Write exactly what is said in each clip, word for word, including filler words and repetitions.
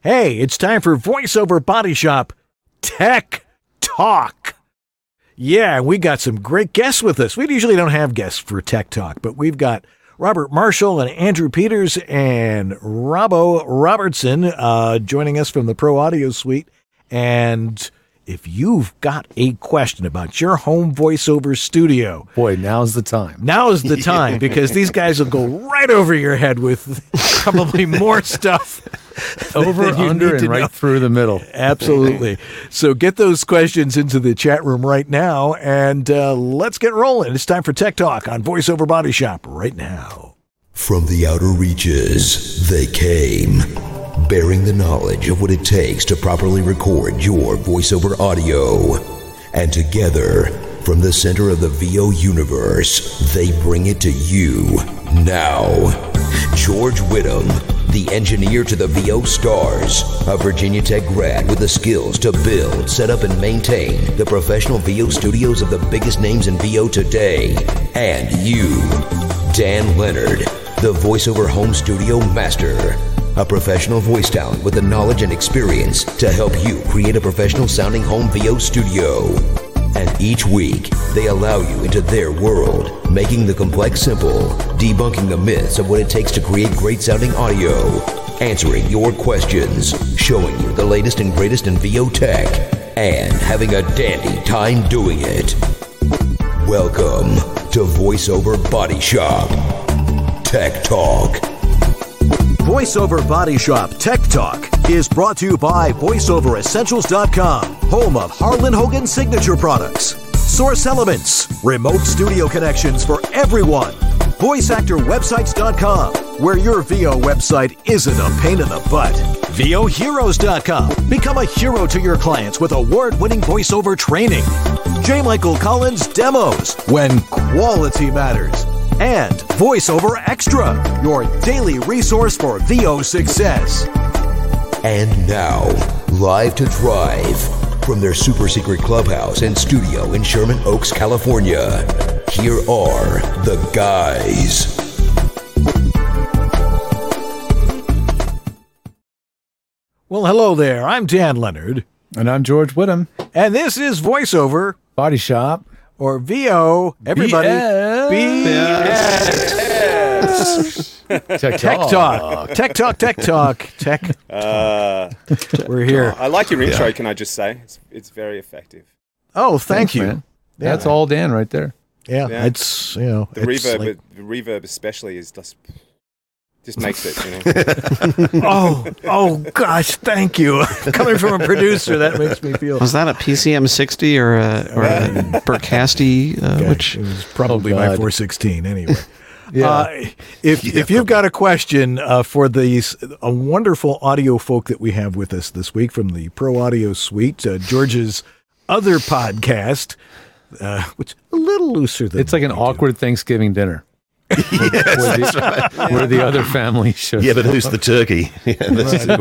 Hey, it's time for VoiceOver Body Shop Tech Talk. Yeah, we got some great guests with us. We usually don't have guests for Tech Talk, but we've got Robert Marshall and Andrew Peters and Robbo Robertson uh, joining us from the Pro Audio Suite. And if you've got a question about your home voiceover studio, boy, now's the time. Now's the time because these guys will go right over your head with probably more stuff. Over, under, and right through the middle. Absolutely. So get those questions into the chat room right now, and uh, let's get rolling. It's time for Tech Talk on VoiceOver Body Shop right now. From the outer reaches, they came, bearing the knowledge of what it takes to properly record your voiceover audio. And together, from the center of the V O universe, they bring it to you now. George Whittam, the engineer to the V O stars, a Virginia Tech grad with the skills to build, set up, and maintain the professional V O studios of the biggest names in V O today. And you, Dan Leonard, the voiceover home studio master, a professional voice talent with the knowledge and experience to help you create a professional sounding home V O studio. And each week, they allow you into their world, making the complex simple, debunking the myths of what it takes to create great sounding audio, answering your questions, showing you the latest and greatest in V O tech, and having a dandy time doing it. Welcome to VoiceOver Body Shop Tech Talk. VoiceOver Body Shop Tech Talk is brought to you by voiceover essentials dot com, home of Harlan Hogan signature products, Source Elements, remote studio connections for everyone, voice actor websites dot com, where your V O website isn't a pain in the butt, V O heroes dot com, become a hero to your clients with award-winning voiceover training, J. Michael Collins Demos, when quality matters, and VoiceOver Extra, your daily resource for V O success. And now, live to drive from their super secret clubhouse and studio in Sherman Oaks, California, here are the guys. Well, hello there. I'm Dan Leonard. And I'm George Whittam. And this is VoiceOver Body Shop. Or V O, everybody. B S. Tech Talk. Tech Talk, Tech Talk, Tech Talk. Uh, We're here. I like your intro, Yeah. can I just say? It's, it's very effective. Oh, thank Thanks, you. man. That's all Dan right there. Yeah, Yeah. it's, you know. The it's reverb, like- the reverb especially is just, just makes it, you know. oh, oh, gosh, thank you. Coming from a producer, that makes me feel. Was that a P C M sixty or a, or a Burkasty? Uh, Okay, which it was probably Oh, my God. four sixteen anyway. Yeah. Uh, if if you've got a question uh, for these a wonderful audio folk that we have with us this week from the Pro Audio Suite, uh, George's other podcast, uh, which is a little looser than It's like an we do. awkward Thanksgiving dinner. where, where the, where the other family should. Yeah, but who's the turkey? Yeah, that's the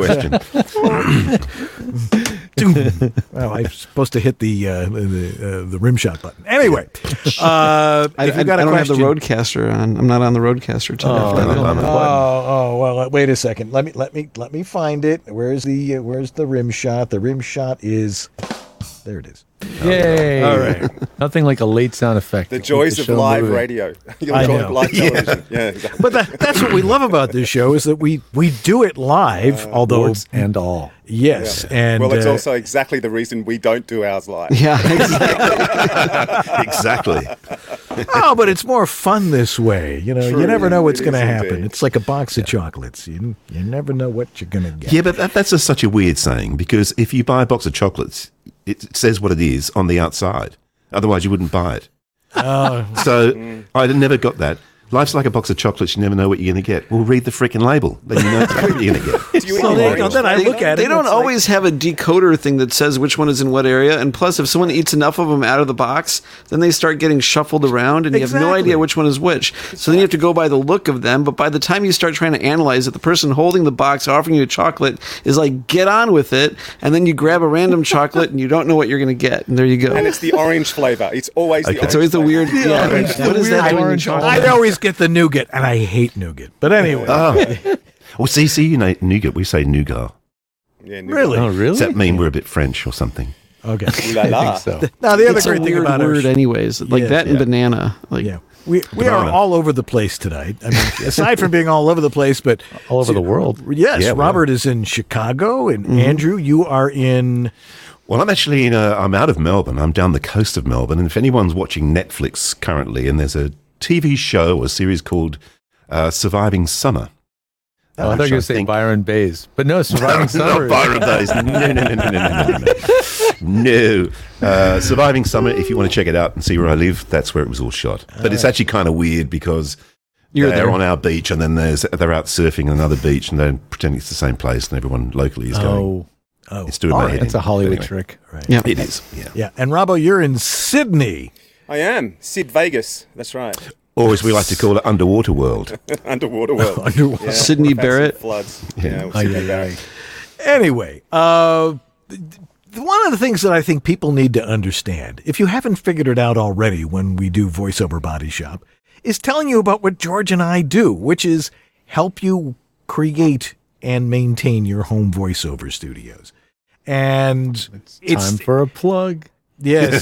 question. Well, I'm supposed to hit the uh, the, uh, the rim shot button. Anyway, uh, I, if I, you've got I a don't have question, the Roadcaster on. I'm not on the Roadcaster today. Oh, for that. no, no, no. Oh, oh, well, uh, wait a second. Let me let me let me find it. Where's the uh, where's the rim shot? The rim shot is there. It is. Yay! All right. Nothing like a late sound effect. The to keep joys the of show live moving. radio. I know. Live television. Yeah, exactly. But that, that's what we love about this show is that we we do it live. although Warts and all. yes, and well, it's uh, also exactly the reason we don't do ours live. Yeah, exactly. Exactly. oh, but it's more fun this way. You know, you True, never know what's it going to is happen. indeed. It's like a box of chocolates. You you never know what you're going to get. Yeah, but that, that's just such a weird saying because if you buy a box of chocolates, it says what it is on the outside. Otherwise, you wouldn't buy it. Oh. So I never got that. Life's like a box of chocolates. You never know what you're going to get. Well, read the freaking label. Then you know exactly what you're going to get. Do you So eat there you go. orange? Then I They, look at it. they and don't it's like- always have a decoder thing that says which one is in what area. And plus, if someone eats enough of them out of the box, then they start getting shuffled around, and you have no Exactly. idea which one is which. So then you have to go by the look of them. But by the time you start trying to analyze it, the person holding the box offering you a chocolate is like, "Get on with it!" And then you grab a random chocolate, and you don't know what you're going to get. And there you go. And it's the orange flavor. It's always the Okay. orange It's always the flavour. weird. Yeah, orange- what the is weird that doing in orange chocolate? I always get the nougat, and I hate nougat. But anyway, Oh. Well, see, see, you know, nougat. We say nougat. Yeah, nougat. Really? Oh, really? Does that mean we're a bit French or something? Okay. Ooh la la. I think so. Now the other It's a great thing weird about our word, sh- anyways. Like Yes, that and yeah. banana. Like yeah, we we are Banana. all over the place tonight. I mean, aside from being all over the place, but All over the world. yes, Yeah, we Robert is in Chicago, and Andrew, you are in. Well, I'm actually in a, I'm out of Melbourne. I'm down the coast of Melbourne. And if anyone's watching Netflix currently, and there's a T V show or series called uh, Surviving Summer. Oh, I thought you were which going to say think- Byron Bays. But no, Surviving Summer. Not Byron Bays. No, no, no, no, no, no, no. No. Uh, Surviving Summer, if you want to check it out and see where I live, that's where it was all shot. But it's actually kind of weird because You're they're there. on our beach and then there's they're out surfing on another beach and they're pretending it's the same place and everyone locally is going, Oh, Oh, it's doing all my right. head that's a in. Hollywood Anyway, trick. Right. Yeah. It is, yeah. Yeah, and Robbo, you're in Sydney. I am. Sid Vegas. That's right. Or as we like to call it, Underwater World. Underwater world. Underwater. Yeah, Sydney we've had some Barrett. Floods. Yeah. Yeah, Ay, Sydney ay, Barrett. Anyway, uh, th- th- one of the things that I think people need to understand, if you haven't figured it out already when we do VoiceOver Body Shop, is telling you about what George and I do, which is help you create and maintain your home voiceover studios. And it's, Time for a plug. yes.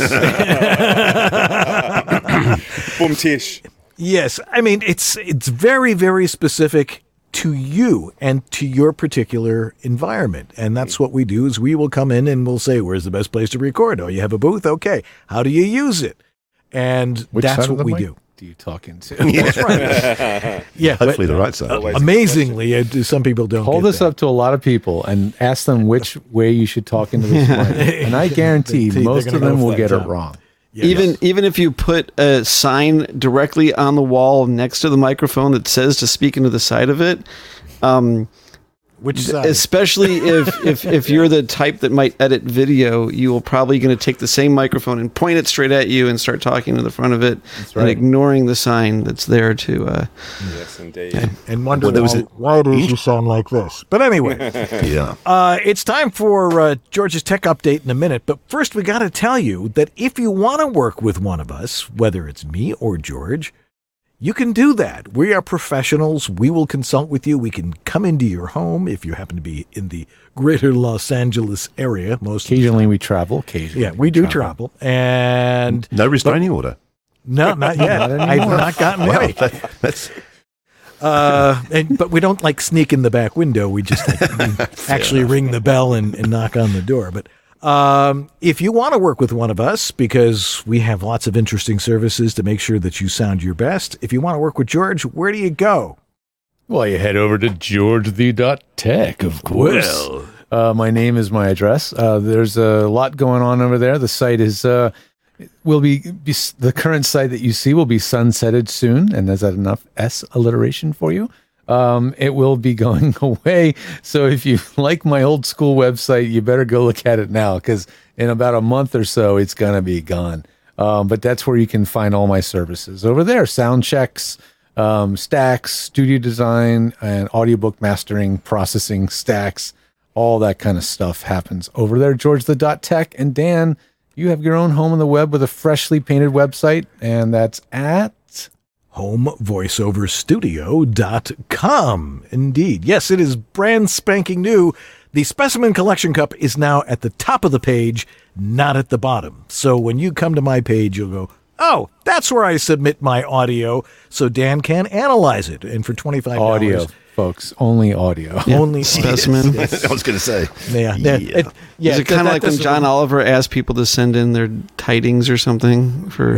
Boom tish. Yes, I mean it's it's very very specific to you and to your particular environment, and that's what we do. Is we will come in and we'll say, "Where's the best place to record?" Oh, you have a booth, okay. How do you use it? And Which that's side of what the we mic do. do you talk into? That's right. Yeah, Hopefully but the right side. Always. amazingly, uh, some people don't. Hold get this that. up to a lot of people and ask them which way you should talk into this mic. And I guarantee They're most gonna of go them will flat get it top. wrong. Yeah. Even even if you put a sign directly on the wall next to the microphone that says to speak into the side of it, um, Which side? especially if, if if you're the type that might edit video, you will probably going to take the same microphone and point it straight at you and start talking to the front of it and right. ignoring the sign that's there to. Uh, Yes, indeed. and wonder Well, there was why, a- why does you sound like this? But anyway. Yeah. Uh, it's time for uh, George's tech update in a minute, but first we got to tell you that if you want to work with one of us, whether it's me or George, you can do that. We are professionals. We will consult with you. We can come into your home if you happen to be in the greater Los Angeles area. Most Occasionally we travel. Occasionally. yeah, we do travel, and No restraining order. no, not yet. Not I've anymore. not gotten Wow, ready. that, that's Uh, and, but we don't like sneak in the back window. We just like, we actually ring the bell and, and knock on the door. But um, if you want to work with one of us, because we have lots of interesting services to make sure that you sound your best, if you want to work with George, where do you go? Well, you head over to george the dot tech, of course. Uh, my name is my address. Uh, there's a lot going on over there. The site is uh, will be, be the current site that you see will be sunsetted soon, and is that enough S alliteration for you? Um, it will be going away. So if you like my old school website, you better go look at it now, because in about a month or so, it's gonna be gone. Um, but that's where you can find all my services over there: sound checks, um, stacks, studio design, and audiobook mastering, processing, stacks. All that kind of stuff happens over there. George the dot tech. And Dan, you have your own home on the web with a freshly painted website, and that's at home voiceover studio dot com. Indeed. Yes, it is brand spanking new. The Specimen Collection Cup is now at the top of the page, not at the bottom. So when you come to my page, you'll go, oh, that's where I submit my audio so Dan can analyze it. And for twenty-five dollars. audio, folks. Only audio. Only Specimen. I was going to say. Yeah. Yeah. yeah. It, yeah is it kind that of like when doesn't- John Oliver asked people to send in their tidings or something for?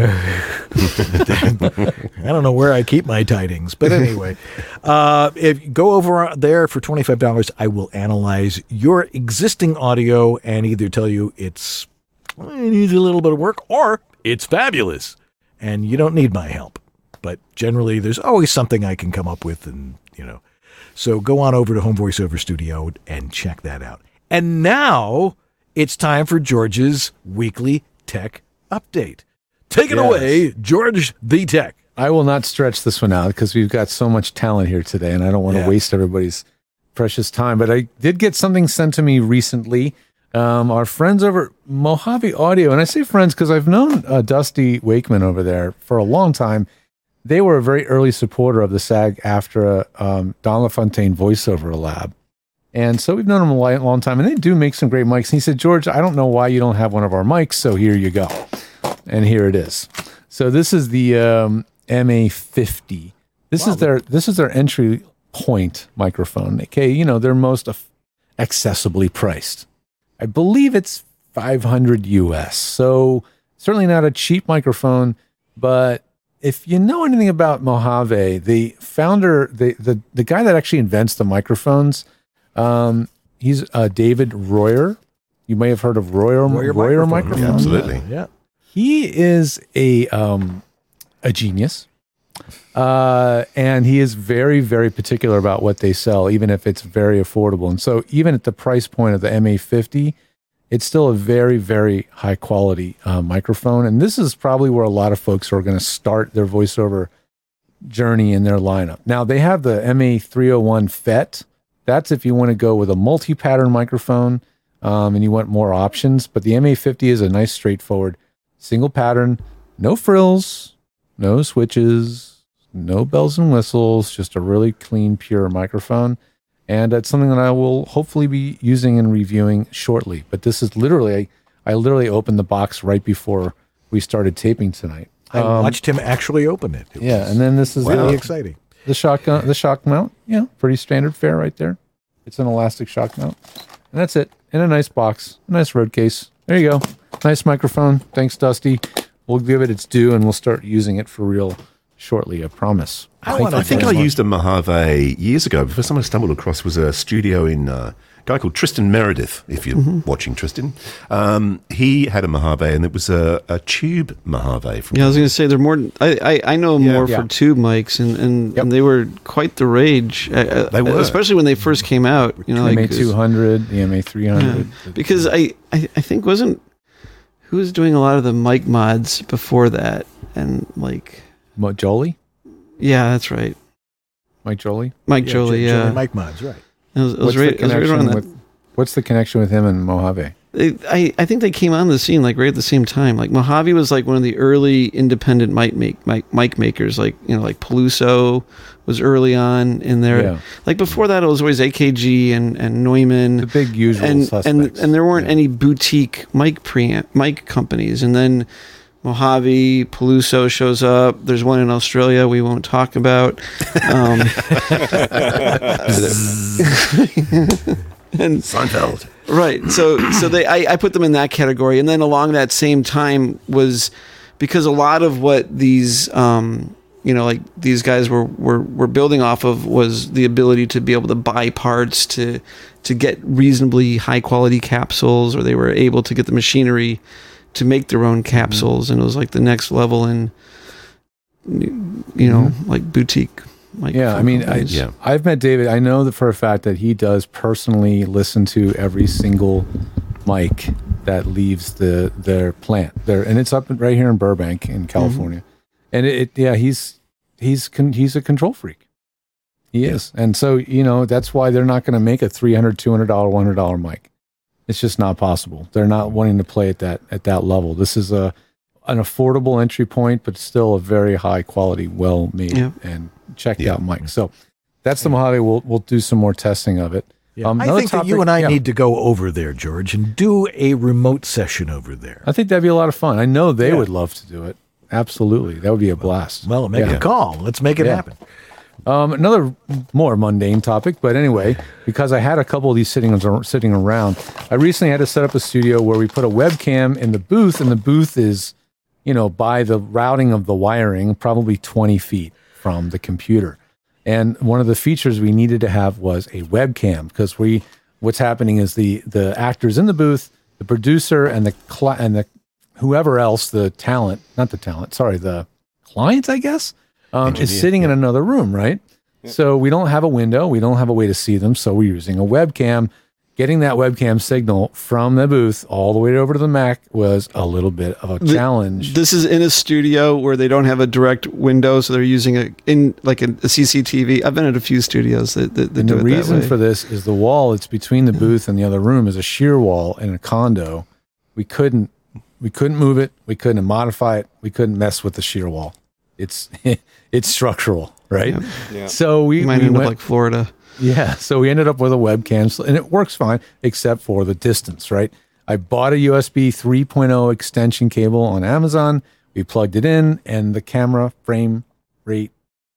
I don't know where I keep my tidings, but anyway, uh, if you go over there for twenty-five dollars, I will analyze your existing audio and either tell you it's well, it needs a little bit of work or it's fabulous and you don't need my help. But generally, there's always something I can come up with, and you know, so go on over to Home Voiceover Studio and check that out. And now it's time for George's weekly tech update. Take it Yes. away, George the Tech. I will not stretch this one out because we've got so much talent here today, and I don't want to Yeah. waste everybody's precious time. But I did get something sent to me recently. Um, our friends over at Mojave Audio, and I say friends because I've known uh, Dusty Wakeman over there for a long time. They were a very early supporter of the SAG-AFTRA um, Don LaFontaine voiceover lab. And so we've known him a li- long time, and they do make some great mics. And he said, George, I don't know why you don't have one of our mics, so here you go. And here it is. So this is the um, M A fifty. This wow. is their this is their entry point microphone. Okay, you know, they're most af- accessibly priced. I believe it's five hundred U S. So certainly not a cheap microphone, but if you know anything about Mojave, the founder, the the, the guy that actually invents the microphones, um, he's uh, David Royer. You may have heard of Royer Royer, Royer microphone. microphone. Yeah, absolutely. Yeah. He is a um, a genius, uh, and he is very, very particular about what they sell, even if it's very affordable. And so even at the price point of the M A fifty, it's still a very, very high quality uh, microphone. And this is probably where a lot of folks are going to start their voiceover journey in their lineup. Now, they have the M A three oh one F E T. That's if you want to go with a multi-pattern microphone um, and you want more options. But the M A fifty is a nice, straightforward, single pattern, no frills, no switches, no bells and whistles, just a really clean, pure microphone. And that's something that I will hopefully be using and reviewing shortly. But this is literally, I, I literally opened the box right before we started taping tonight. I Um, watched him actually open it. It yeah, was and then this is really the, exciting. the shock, uh, the shock mount. Yeah, pretty standard fare right there. It's an elastic shock mount. And that's it, in a nice box, a nice road case. There you go. Nice microphone. Thanks, Dusty. We'll give it its due, and we'll start using it for real shortly, I promise. I Thank wanna- you I think I very much. used a Mojave years ago. The first time I stumbled across was a studio in uh, a guy called Tristan Meredith, if you're Mm-hmm. watching Tristan. Um, he had a Mojave, and it was a, a tube Mojave. From Yeah, I was going to say they're more. I I, I know Yeah. more Yeah. for tube mics, and, and, Yep. and they were quite the rage. Uh, They were. especially when they first came out. You know, M A like two hundred, the M A three hundred. Yeah. because I, I I think wasn't who was doing a lot of the mic mods before that, and like Mo- Jolie? yeah, that's right, Mike Jolie? Mike Jolie. J- Yeah, Jolie Mike Mods, right. it was, it was What's right. the It was right connection around that. with What's the connection with him and Mojave? They, I, I think they came on the scene like right at the same time. Like Mojave was like one of the early independent mic make mic, mic makers. Like you know, like Peluso was early on in there. Yeah. Like before that, it was always A K G and, and Neumann. The big usual and, suspects. and and there weren't Yeah. any boutique mic preamp mic companies. And then Mojave, Peluso shows up. There's one in Australia we won't talk about. Um, and Seinfeld. right, so so they I, I put them in that category, and then along that same time was because a lot of what these um, you know like these guys were, were were building off of was the ability to be able to buy parts to to get reasonably high quality capsules, or they were able to get the machinery to make their own capsules, and it was like the next level in you know like boutique. Like Yeah, I mean, I, companies. Yeah. I've met David. I know that for a fact that he does personally listen to every single mic that leaves the their plant there, and it's up right here in Burbank, in California. And it, it, yeah, he's he's con, he's a control freak. He is, and so you know that's why they're not going to make a three hundred, two hundred dollar, one hundred dollar mic. It's just not possible. They're not wanting to play at that at that level. This is a an affordable entry point, but still a very high quality, well made Yeah. and checked Yeah. out mic. So that's the Mojave. We'll we'll do some more testing of it. Yeah. Um, I another think that you topic- and I yeah. need to go over there, George, and do a remote session over there. I think that'd be a lot of fun. I know they Yeah. would love to do it. Absolutely, that would be a blast. Well, make Yeah. a call. Let's make it Yeah. happen. Um, another more mundane topic, but anyway, because I had a couple of these sitting sitting around, I recently had to set up a studio where we put a webcam in the booth, and the booth is, you know, by the routing of the wiring, probably twenty feet from the computer. And one of the features we needed to have was a webcam, because we, what's happening is the the actors in the booth, the producer, and the cli- and the whoever else, the talent, not the talent, sorry, the client, I guess, um, is Engineer, sitting in another room, right? So we don't have a window, we don't have a way to see them, so we're using a webcam. Getting that webcam signal from the booth all the way over to the Mac was a little bit of a challenge. This is in a studio where they don't have a direct window, so they're using a in like a, a C C T V. I've been at a few studios that, that, that And do the it that reason way. for this is the wall that's between the booth and the other room is a shear wall in a condo. We couldn't we couldn't move it, we couldn't modify it, we couldn't mess with the shear wall. It's it's structural, right? Yeah. Yeah. So we, You might we end went up like Florida. Yeah, so we ended up with a webcam, so- and it works fine, except for the distance, right? I bought a U S B three point oh extension cable on Amazon. We plugged it in, and the camera frame rate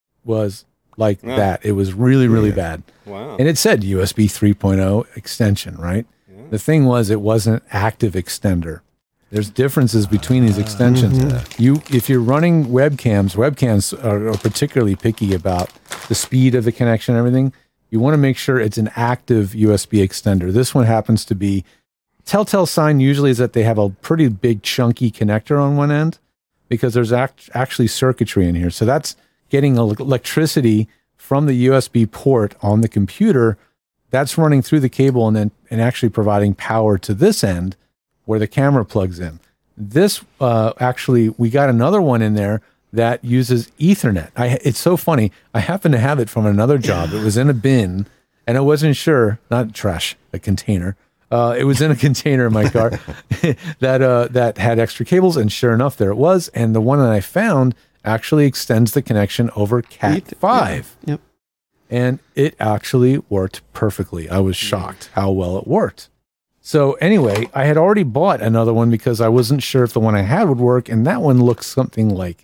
was like Yeah. that. It was really, really bad. Wow. And it said U S B three point oh extension, right? The thing was, it wasn't active extender. There's differences between these extensions. You, if you're running webcams, webcams are, are particularly picky about the speed of the connection and everything. You want to make sure it's an active U S B extender. This one happens to be, telltale sign usually is that they have a pretty big chunky connector on one end because there's act, actually circuitry in here. So that's getting el- electricity from the U S B port on the computer. That's running through the cable and then and actually providing power to this end where the camera plugs in. This uh, actually, we got another one in there that uses Ethernet. I, it's so funny. I happen to have it from another job. It was in a bin, and I wasn't sure, not trash, a container. Uh, it was in a container in my car that uh, that had extra cables, and sure enough, there it was. And the one that I found actually extends the connection over Cat five. Yeah. Yep. And it actually worked perfectly. I was shocked how well it worked. So anyway, I had already bought another one because I wasn't sure if the one I had would work, and that one looks something like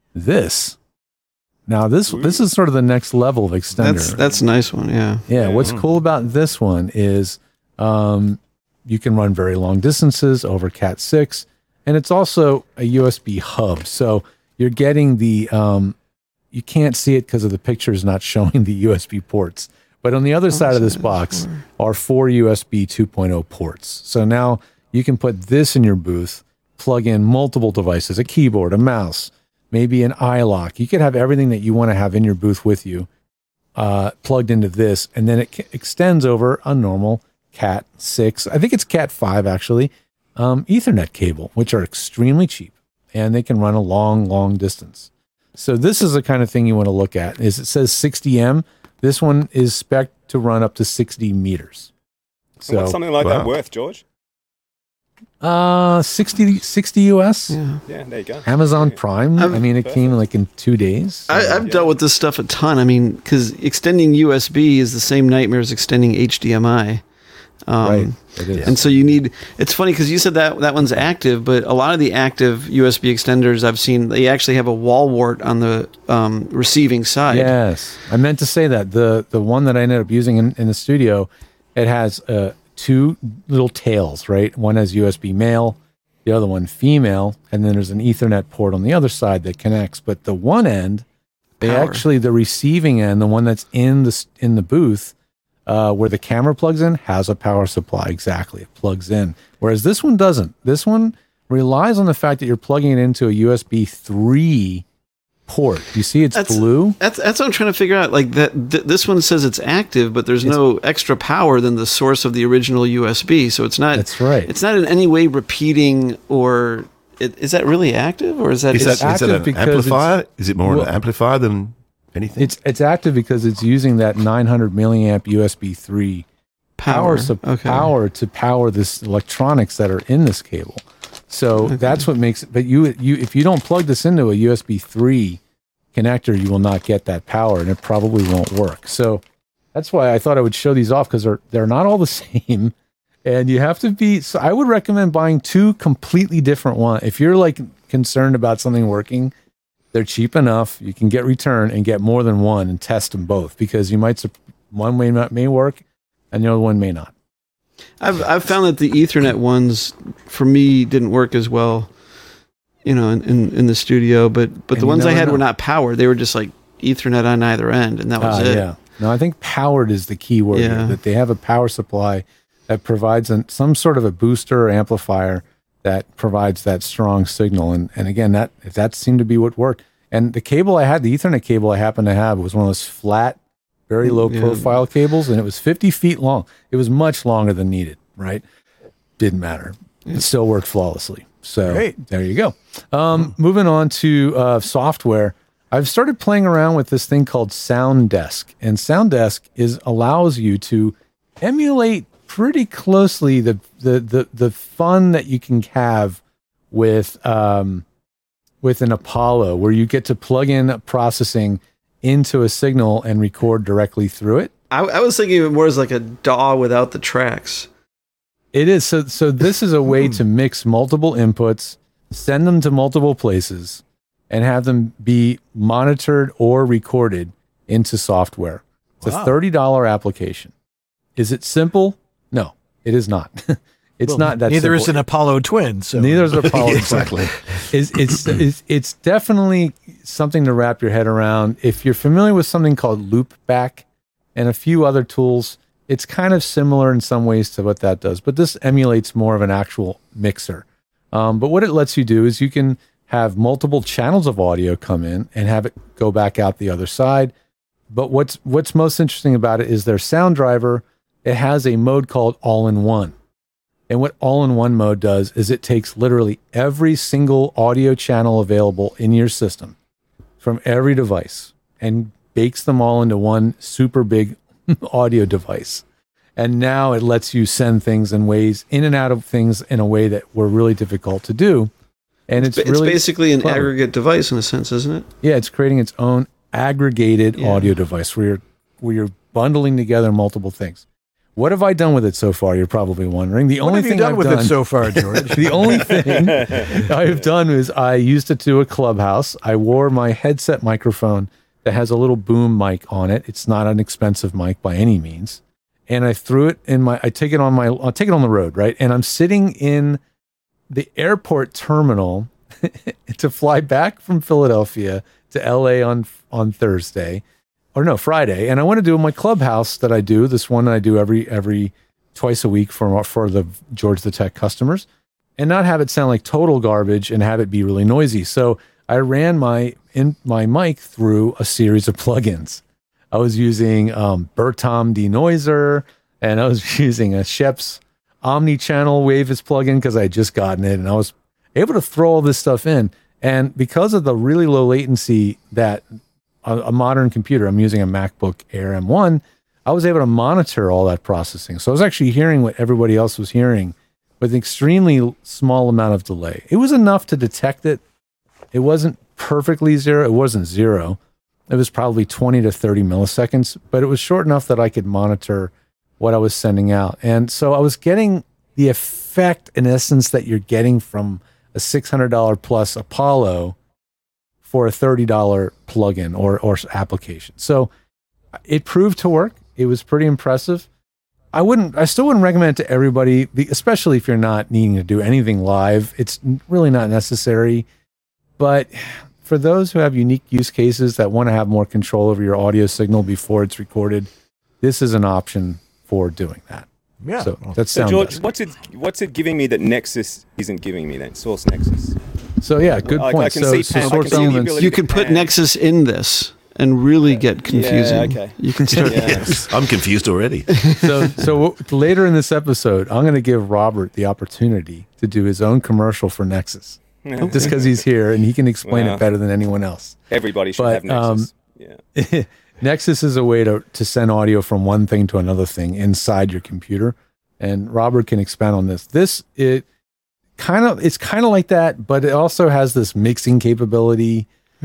this. Now this this is sort of the next level of extender. That's that's a nice one. Yeah. Yeah. What's cool about this one is um, you can run very long distances over Cat six, and it's also a U S B hub. So you're getting the um, you can't see it because of the pictures not showing the U S B ports. But on the other side of this box are four U S B two point oh ports. So now you can put this in your booth, plug in multiple devices, a keyboard, a mouse, maybe an eye lock. You could have everything that you want to have in your booth with you uh, plugged into this, and then it c- extends over a normal Cat six. I think it's Cat five, actually, um, Ethernet cable, which are extremely cheap, and they can run a long, long distance. So this is the kind of thing you want to look at. Is it says sixty M. This one is spec to run up to sixty meters. So what's something like wow. that worth, George? Uh, sixty, sixty U S. Yeah. Yeah, there you go. Amazon Prime. I've- I mean, it came like in two days. I, I've dealt with this stuff a ton. I mean, because extending U S B is the same nightmare as extending H D M I. Um, Right, it is. And so you need, it's funny because you said that that one's active, but a lot of the active U S B extenders I've seen, they actually have a wall wart on the um, receiving side. Yes, I meant to say that the the one that I ended up using in, in the studio, it has uh, two little tails, right? One has U S B male, the other one female, and then there's an Ethernet port on the other side that connects. But the one end, they Power. actually the receiving end, the one that's in the s- in the booth, uh, where the camera plugs in, has a power supply. Exactly, it plugs in. Whereas this one doesn't. This one relies on the fact that you're plugging it into a U S B three port. You see, it's That's- blue. That's that's what I'm trying to figure out. Like that, th- this one says it's active, but there's no extra power than the source of the original U S B. So it's not. That's right. It's not in any way repeating, or it, is that really active, or is that? Is It's that, is that active an because amplifier? Is it more well- an amplifier than anything? It's it's active because it's using that nine hundred milliamp U S B three power sup- Okay. power to power this electronics that are in this cable. So that's what makes it. But you you if you don't plug this into a U S B three connector, you will not get that power, and it probably won't work. So that's why I thought I would show these off, because they're they're not all the same, and you have to be. So I would recommend buying two completely different ones if you're like concerned about something working. They're cheap enough. You can get return and get more than one and test them both, because you might sup- one may not may work and the other one may not. I've I've found that the Ethernet ones for me didn't work as well, you know, in, in, in the studio. But but And the you ones I never had know. were not powered; they were just like Ethernet on either end, and that was Ah, it. yeah. No, I think powered is the key word Yeah. here, that they have a power supply that provides an, some sort of a booster or amplifier that provides that strong signal. And and again, that if that seemed to be what worked. And the cable I had, the Ethernet cable I happened to have, was one of those flat, very low Yeah. profile cables, and it was fifty feet long. It was much longer than needed, right? Didn't matter. It still worked flawlessly. So Great. there you go. Um, moving on to uh, software. I've started playing around with this thing called SoundDesk, and SoundDesk is allows you to emulate pretty closely the the the, the fun that you can have with um, with an Apollo, where you get to plug in processing into a signal and record directly through it. I, I was thinking of it more as like a D A W without the tracks. It is. So, so this is a way to mix multiple inputs, send them to multiple places, and have them be monitored or recorded into software. It's Wow. a thirty dollars application. Is it simple? No, it is not. It's Well, not that neither simple. is an Apollo twin. So Neither is Apollo. Exactly. It's, it's, it's, it's definitely something to wrap your head around. If you're familiar with something called Loopback and a few other tools, it's kind of similar in some ways to what that does, but this emulates more of an actual mixer. Um, but what it lets you do is you can have multiple channels of audio come in and have it go back out the other side. But what's what's most interesting about it is their sound driver. It has a mode called all-in-one. And what all-in-one mode does is it takes literally every single audio channel available in your system from every device and bakes them all into one super big audio device. And now it lets you send things in ways in and out of things in a way that were really difficult to do. And it's, It's really basically an clever. aggregate device in a sense, isn't it? Yeah, it's creating its own aggregated Yeah. audio device where you're where you're bundling together multiple things. What have I done with it so far? You're probably wondering. The what only have you thing done I've with done it so far, George? the only thing I've done is I used it to a clubhouse. I wore my headset microphone that has a little boom mic on it. It's not an expensive mic by any means. And I threw it in my, I take it on my, I'll take it on the road, right? And I'm sitting in the airport terminal to fly back from Philadelphia to L A on, on Thursday, or no, Friday. And I want to do my clubhouse that I do, this one that I do every, every, twice a week for for the George the Tech customers, and not have it sound like total garbage and have it be really noisy. So I ran my in my mic through a series of plugins. I was using um, Bertom denoiser, and I was using a Sheps omni-channel Wavis plugin because I had just gotten it, and I was able to throw all this stuff in. And because of the really low latency that a, a modern computer, I'm using a MacBook Air M one, I was able to monitor all that processing. So I was actually hearing what everybody else was hearing with an extremely small amount of delay. It was enough to detect it. It wasn't perfectly zero. It wasn't zero. It was probably twenty to thirty milliseconds, but it was short enough that I could monitor what I was sending out. And so I was getting the effect, in essence, that you're getting from a six hundred dollars plus Apollo for a thirty dollars plugin or, or application. So it proved to work. It was pretty impressive. I wouldn't, I still wouldn't recommend it to everybody, especially if you're not needing to do anything live. It's really not necessary. But for those who have unique use cases that want to have more control over your audio signal before it's recorded, this is an option for doing that. Yeah. So that's So sound George, desk. what's it what's it giving me that Nexus isn't giving me then? Source Nexus. So yeah, good I- I point. can so see so pan- I source can see the elements. ability- You could put pan. Nexus in this and really get confusing. Yeah, okay. You can start. Yeah. Yes, I'm confused already. so so later in this episode, I'm going to give Robert the opportunity to do his own commercial for Nexus, just because he's here and he can explain Wow. it better than anyone else. Everybody should But, have Nexus. yeah. Nexus is a way to to send audio from one thing to another thing inside your computer, and Robert can expand on this. This it kind of it's kind of like that, but it also has this mixing capability.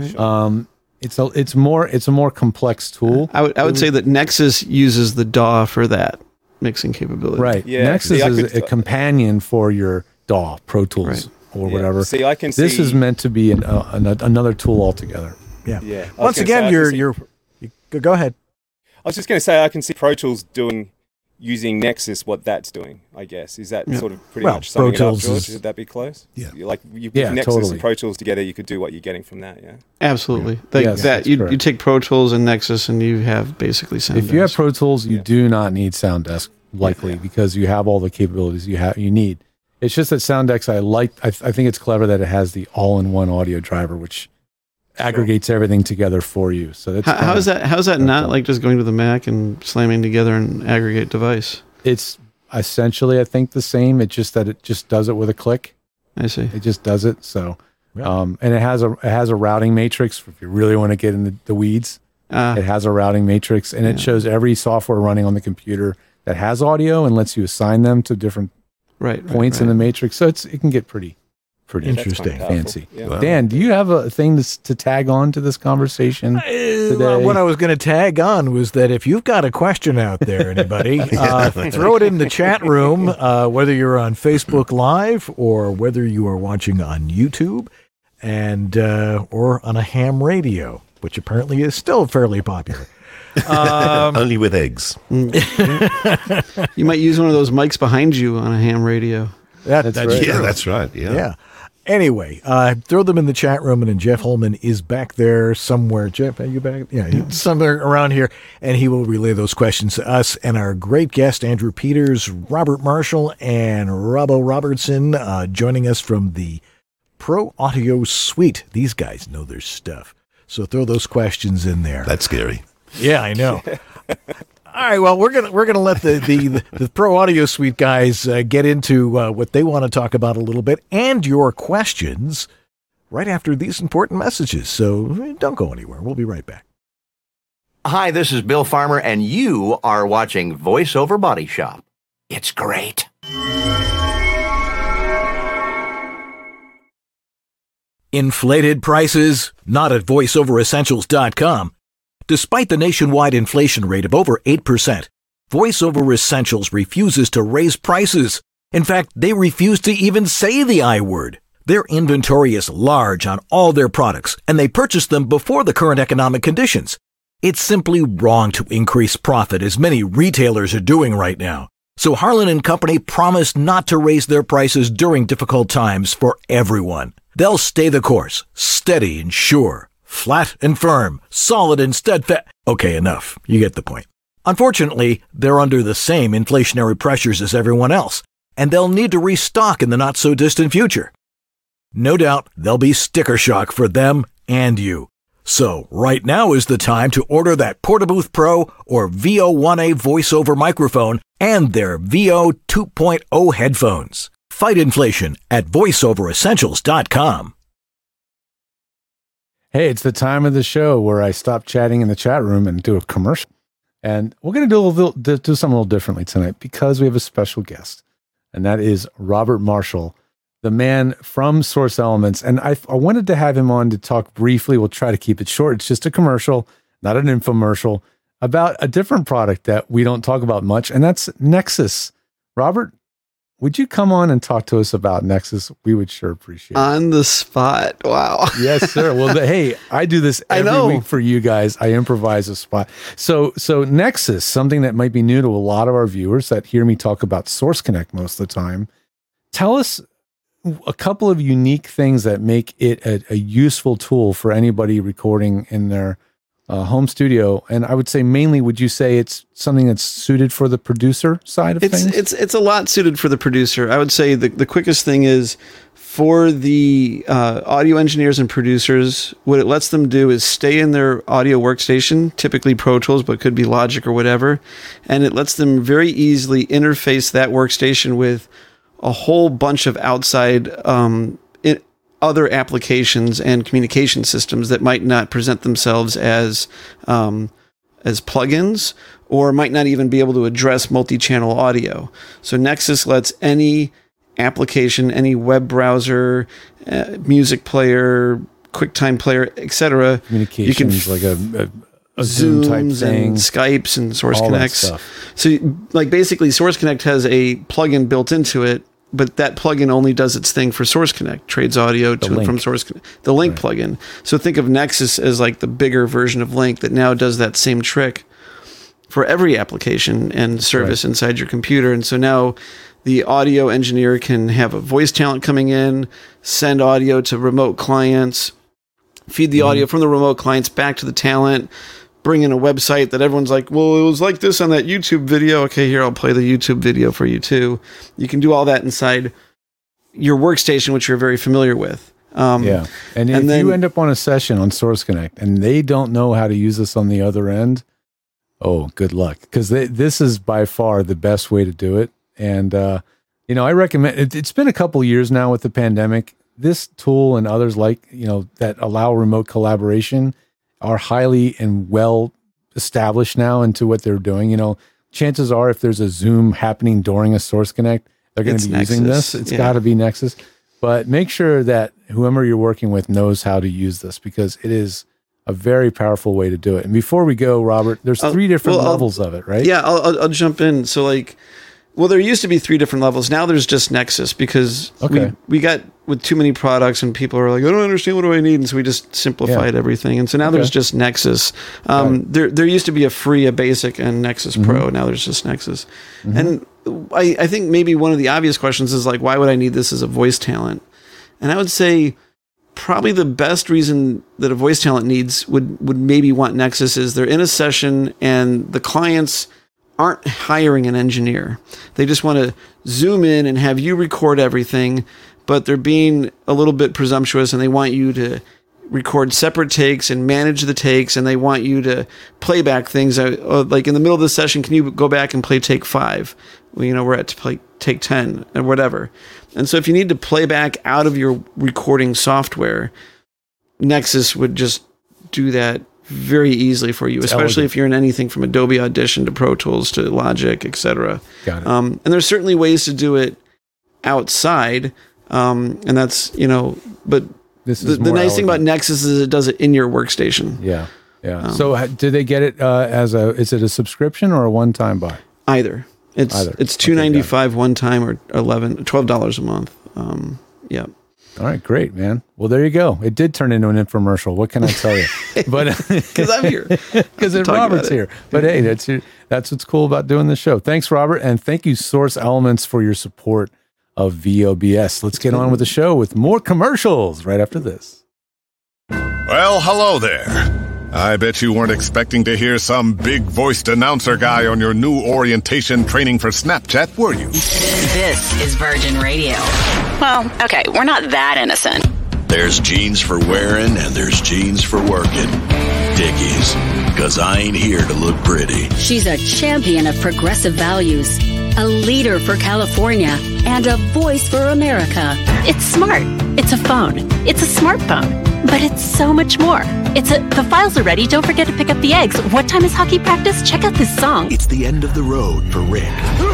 Um, it's a it's more it's a more complex tool. I would I would say that Nexus uses the D A W for that mixing capability. Right. Yeah, Nexus see, I is could- a companion for your D A W, Pro Tools, Right. or Yeah. whatever. See, I can This see- is meant to be an, uh, an, another tool altogether. Yeah. Yeah. I was Once gonna say, I again, can you're see- you're you, go- go ahead. I was just going to say I can see Pro Tools doing using Nexus what that's doing. I guess is that Yeah. sort of pretty Well, much summing Pro it up, Tools George? is- Would that be close? Yeah. You like you put Yeah, Nexus totally. and Pro Tools together, you could do what you're getting from that. Yeah. Absolutely. Like Yes, that that's you correct. you take Pro Tools and Nexus and you have basically sound. If you have desk. Pro Tools, you Yeah. do not need Sounddesk likely Yeah. because you have all the capabilities you have you need. It's just that Sounddesk, I like. I, I think it's clever that it has the all-in-one audio driver, which aggregates everything together for you. So that's How, how kinda- is that? How is that that's not all. like just going to the Mac and slamming together an aggregate device? It's essentially, I think, the same. It's just that it just does it with a click. I see. It just does it. So, Yeah. um, and it has a it has a routing matrix if you really want to get in the, the weeds. Uh, It has a routing matrix, and it Yeah. shows every software running on the computer that has audio and lets you assign them to different right. right, points right. in the matrix. So it's it can get pretty Pretty Interesting. fancy. Yeah. Wow. Dan, do you have a thing to, to tag on to this conversation Uh, today? what I was going to tag on was that if you've got a question out there, anybody, uh, throw it in the chat room, uh, whether you're on Facebook Live or whether you are watching on YouTube and uh, or on a ham radio, which apparently is still fairly popular. Um, Only with eggs. You might use one of those mics behind you on a ham radio. that, That's that's right. true. Yeah, that's right. Yeah. Yeah. Anyway, uh, throw them in the chat room, and then Jeff Holman is back there somewhere. Jeff, are you back? Yeah, he's somewhere around here, and he will relay those questions to us and our great guest, Andrew Peters, Robert Marshall, and Robbo Robertson, uh, joining us from the Pro Audio Suite. These guys know their stuff. So throw those questions in there. That's scary. Yeah, I know. All right, well, we're gonna we're gonna let the the, the Pro Audio Suite guys uh, get into uh, what they want to talk about a little bit and your questions right after these important messages. So don't go anywhere. We'll be right back. Hi, this is Bill Farmer, and you are watching VoiceOver Body Shop. It's great. Inflated prices? Not at voice over essentials dot com. Despite the nationwide inflation rate of over eight percent, VoiceOver Essentials refuses to raise prices. In fact, they refuse to even say the I word. Their inventory is large on all their products, and they purchased them before the current economic conditions. It's simply wrong to increase profit as many retailers are doing right now. So Harlan and Company promised not to raise their prices during difficult times for everyone. They'll stay the course, steady and sure. Flat and firm, solid and steadfast. Okay, enough. You get the point. Unfortunately, they're under the same inflationary pressures as everyone else, and they'll need to restock in the not-so-distant future. No doubt there'll be sticker shock for them and you. So, right now is the time to order that Portabooth Pro or V O one A voiceover microphone and their V O two point oh headphones. Fight inflation at voice over essentials dot com. Hey, it's the time of the show where I stop chatting in the chat room and do a commercial. And we're going to do a little, do something a little differently tonight because we have a special guest, and that is Robert Marshall, the man from Source Elements. And I, I wanted to have him on to talk briefly. We'll try to keep it short. It's just a commercial, not an infomercial, about a different product that we don't talk about much, and that's Nexus. Robert, would you come on and talk to us about Nexus? We would sure appreciate it. On the spot. Wow. Yes, sir. Well, the, hey, I do this I every know. week for you guys. I improvise a spot. So, so Nexus, something that might be new to a lot of our viewers that hear me talk about Source Connect most of the time. Tell us a couple of unique things that make it a, a useful tool for anybody recording in their uh, home studio. And I would say mainly, would you say it's something that's suited for the producer side of It's things? it's it's a lot suited for the producer. I would say the, the quickest thing is for the uh, audio engineers and producers, what it lets them do is stay in their audio workstation, typically Pro Tools, but could be Logic or whatever, and it lets them very easily interface that workstation with a whole bunch of outside um, it, other applications and communication systems that might not present themselves as um, as plugins, or might not even be able to address multi-channel audio. So Nexus lets any application, any web browser, uh, music player, QuickTime player, et cetera, Communications, like a, a, a Zoom type Zooms thing. and Skypes and Source all that Connects. stuff. So, like, basically, Source Connect has a plugin built into it, but that plugin only does its thing for Source Connect, trades audio to and Link. from Source Connect, the Link Right. plugin. So think of Nexus as like the bigger version of Link that now does that same trick for every application and service right. inside your computer. And so now the audio engineer can have a voice talent coming in, send audio to remote clients, feed the Mm-hmm. audio from the remote clients back to the talent, bring in a website that everyone's like, well, it was like this on that YouTube video. Okay, here, I'll play the YouTube video for you too. You can do all that inside your workstation, which you're very familiar with. Um, Yeah. And, and if then- you end up on a session on Source Connect and they don't know how to use this on the other end, oh, good luck. Because this is by far the best way to do it. And, uh, you know, I recommend it. It's been a couple years now with the pandemic. This tool and others like, you know, that allow remote collaboration are highly and well established now into what they're doing. You know, chances are if there's a Zoom happening during a Source Connect, they're going It's to be using Nexus, this. It's yeah. got to be Nexus. But make sure that whoever you're working with knows how to use this, because it is a very powerful way to do it. And before we go, Robert, there's I'll- three different well, I'll- levels of it, right? Yeah, I'll, I'll, I'll jump in. So like, well, there used to be three different levels. Now there's just Nexus because Okay. we, we got with too many products and people are like, I don't understand, what do I need? And so we just simplified Yeah. everything. And so now there's Okay. just Nexus. Um, there there used to be a free, a basic, and Nexus Mm-hmm. Pro. Now there's just Nexus. And I, I think maybe one of the obvious questions is like, why would I need this as a voice talent? And I would say probably the best reason that a voice talent needs would, would maybe want Nexus is they're in a session and the clients aren't hiring an engineer. They just want to zoom in and have you record everything, but they're being a little bit presumptuous and they want you to record separate takes and manage the takes, and they want you to play back things. Uh, like in the middle of the session, can you go back and play take five? Well, you know, we're at play take ten or whatever. And so if you need to play back out of your recording software, Nexus would just do that very easily for you, It's especially elegant. if you're in anything from Adobe Audition to Pro Tools to Logic, et cetera. Got it. Um, and there's certainly ways to do it outside, um, and that's, you know, but This the, is the more nice thing about elegant. Nexus is it does it in your workstation. Yeah, yeah. Um, so ha- did they get it uh, as a, is it a subscription or a one-time buy? Either. It's Either. it's Okay, two ninety-five one time or eleven twelve dollars a month. Um, yeah. All right, great, man. Well, there you go. It did turn into an infomercial. What can I tell you? But Because I'm here. because Talk Robert's about it. here. But hey, that's your, that's what's cool about doing the show. Thanks, Robert, and thank you, Source Elements, for your support of V O B S. Let's get on with the show with more commercials right after this. Well, hello there. I bet you weren't expecting to hear some big-voiced announcer guy on your new orientation training for Snapchat, were you? This is Virgin Radio. Well, okay, we're not that innocent. There's jeans for wearing and there's jeans for working. Dickies, because I ain't here to look pretty. She's a champion of progressive values, a leader for California, and a voice for America. It's smart. It's a phone. It's a smartphone. But it's so much more. It's a, the files are ready. Don't forget to pick up the eggs. What time is hockey practice? Check out this song. It's the end of the road for Rick.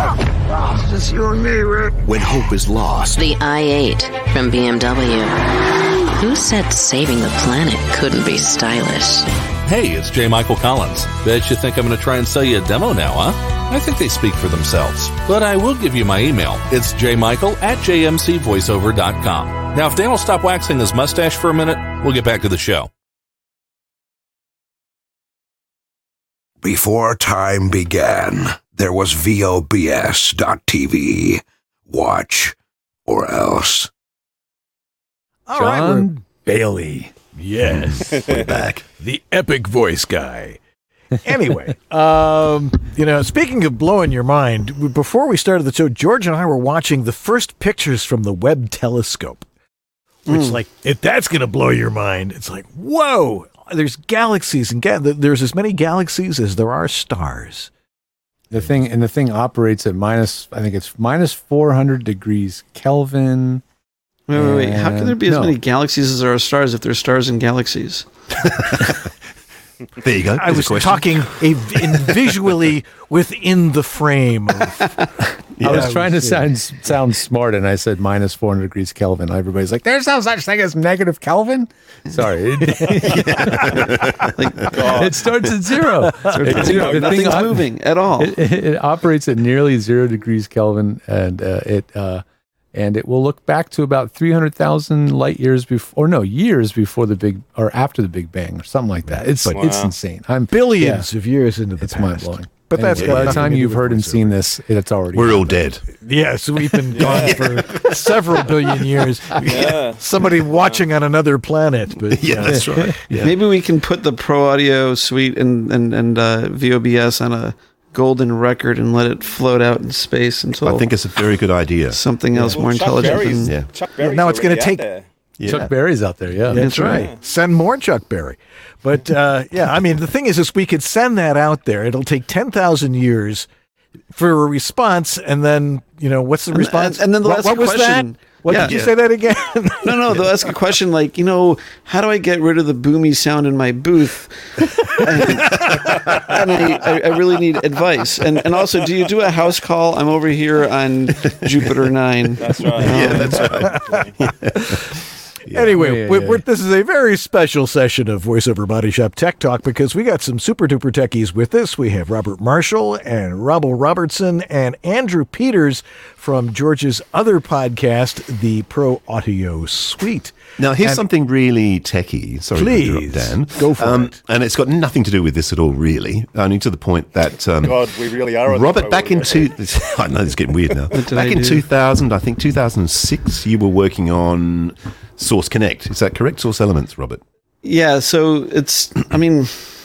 It's just you and me, Rick. When hope is lost. The i eight from B M W. Who said saving the planet couldn't be stylish? Hey, it's J. Michael Collins. Bet you think I'm going to try and sell you a demo now, huh? I think they speak for themselves. But I will give you my email. It's jmichael at j m c voiceover dot com. Now, if Dan will stop waxing his mustache for a minute, we'll get back to the show. Before time began, there was V O B S dot T V. Watch or else. All right, John we're- Bailey. Yes. We're back. The epic voice guy. Anyway, um, you know, speaking of blowing your mind, before we started the show, George and I were watching the first pictures from the Webb telescope, which, Mm. like, if that's going to blow your mind, it's like, whoa, there's galaxies and ga- there's as many galaxies as there are stars. The thing and the thing operates at minus, I think it's minus four hundred degrees Kelvin. Wait, wait, wait. How can there be as No. many galaxies as there are stars if there's stars in galaxies? There you go. I There's a was question. talking a, in visually within the frame. Of, I was trying to sound sound smart, and I said minus four hundred degrees Kelvin. Everybody's like, "There's no such thing as negative Kelvin." Sorry, it, it starts at zero. It- zero. the Nothing's thing op- moving at all. It, it, it operates at nearly zero degrees Kelvin, and uh, it uh, and it will look back to about three hundred thousand light years before, or no, years before the big or after the Big Bang, or something like that. It's Wow. it's insane. I'm billions of years into the It's past. mind blowing. But that's Anyway, got by the nothing time to do you've with heard and voiceover. seen this, it's already We're all happened. dead. Yes, we've been gone for several billion years. Yeah. Somebody watching on another planet. But Yeah, that's right. Yeah. Maybe we can put the Pro Audio Suite and and and uh, V O B S on a golden record and let it float out in space until I think it's a very good idea. something else Well, more Chuck intelligent. Berry's- Than, Yeah. Chuck Berry's now it's gonna already out take- there. Yeah. Chuck Berry's out there, yeah. That's right. Send more Chuck Berry. But uh, yeah, I mean, the thing is, is we could send that out there. It'll take ten thousand years for a response, and then you know what's the And- response? and- and then they'll what, ask what a was question. that? What Yeah. did you Yeah. say that again? No, no, they'll ask a question like, you know, how do I get rid of the boomy sound in my booth? And, and I, I, I really need advice. And and also, do you do a house call? I'm over here on Jupiter nine. That's right. Um, Yeah, that's right. Anyway, Yeah, we yeah. We're, this is a very special session of VoiceOver Body Shop Tech Talk because we got some super duper techies with us. We have Robert Marshall and Robble Robertson and Andrew Peters from George's other podcast, the Pro Audio Suite. Now, here's And- something really techie. Sorry Please, to interrupt, Dan. go for it. And it's got nothing to do with this at all, really. Only to the point that um, God, we really are. on the Robert, Pro back in Audio. two, I know this is getting weird now. What did Back I in do? two thousand, I think two thousand six, you were working on Source Connect. Is that correct? Source Elements, Robert. Yeah, so it's, I mean,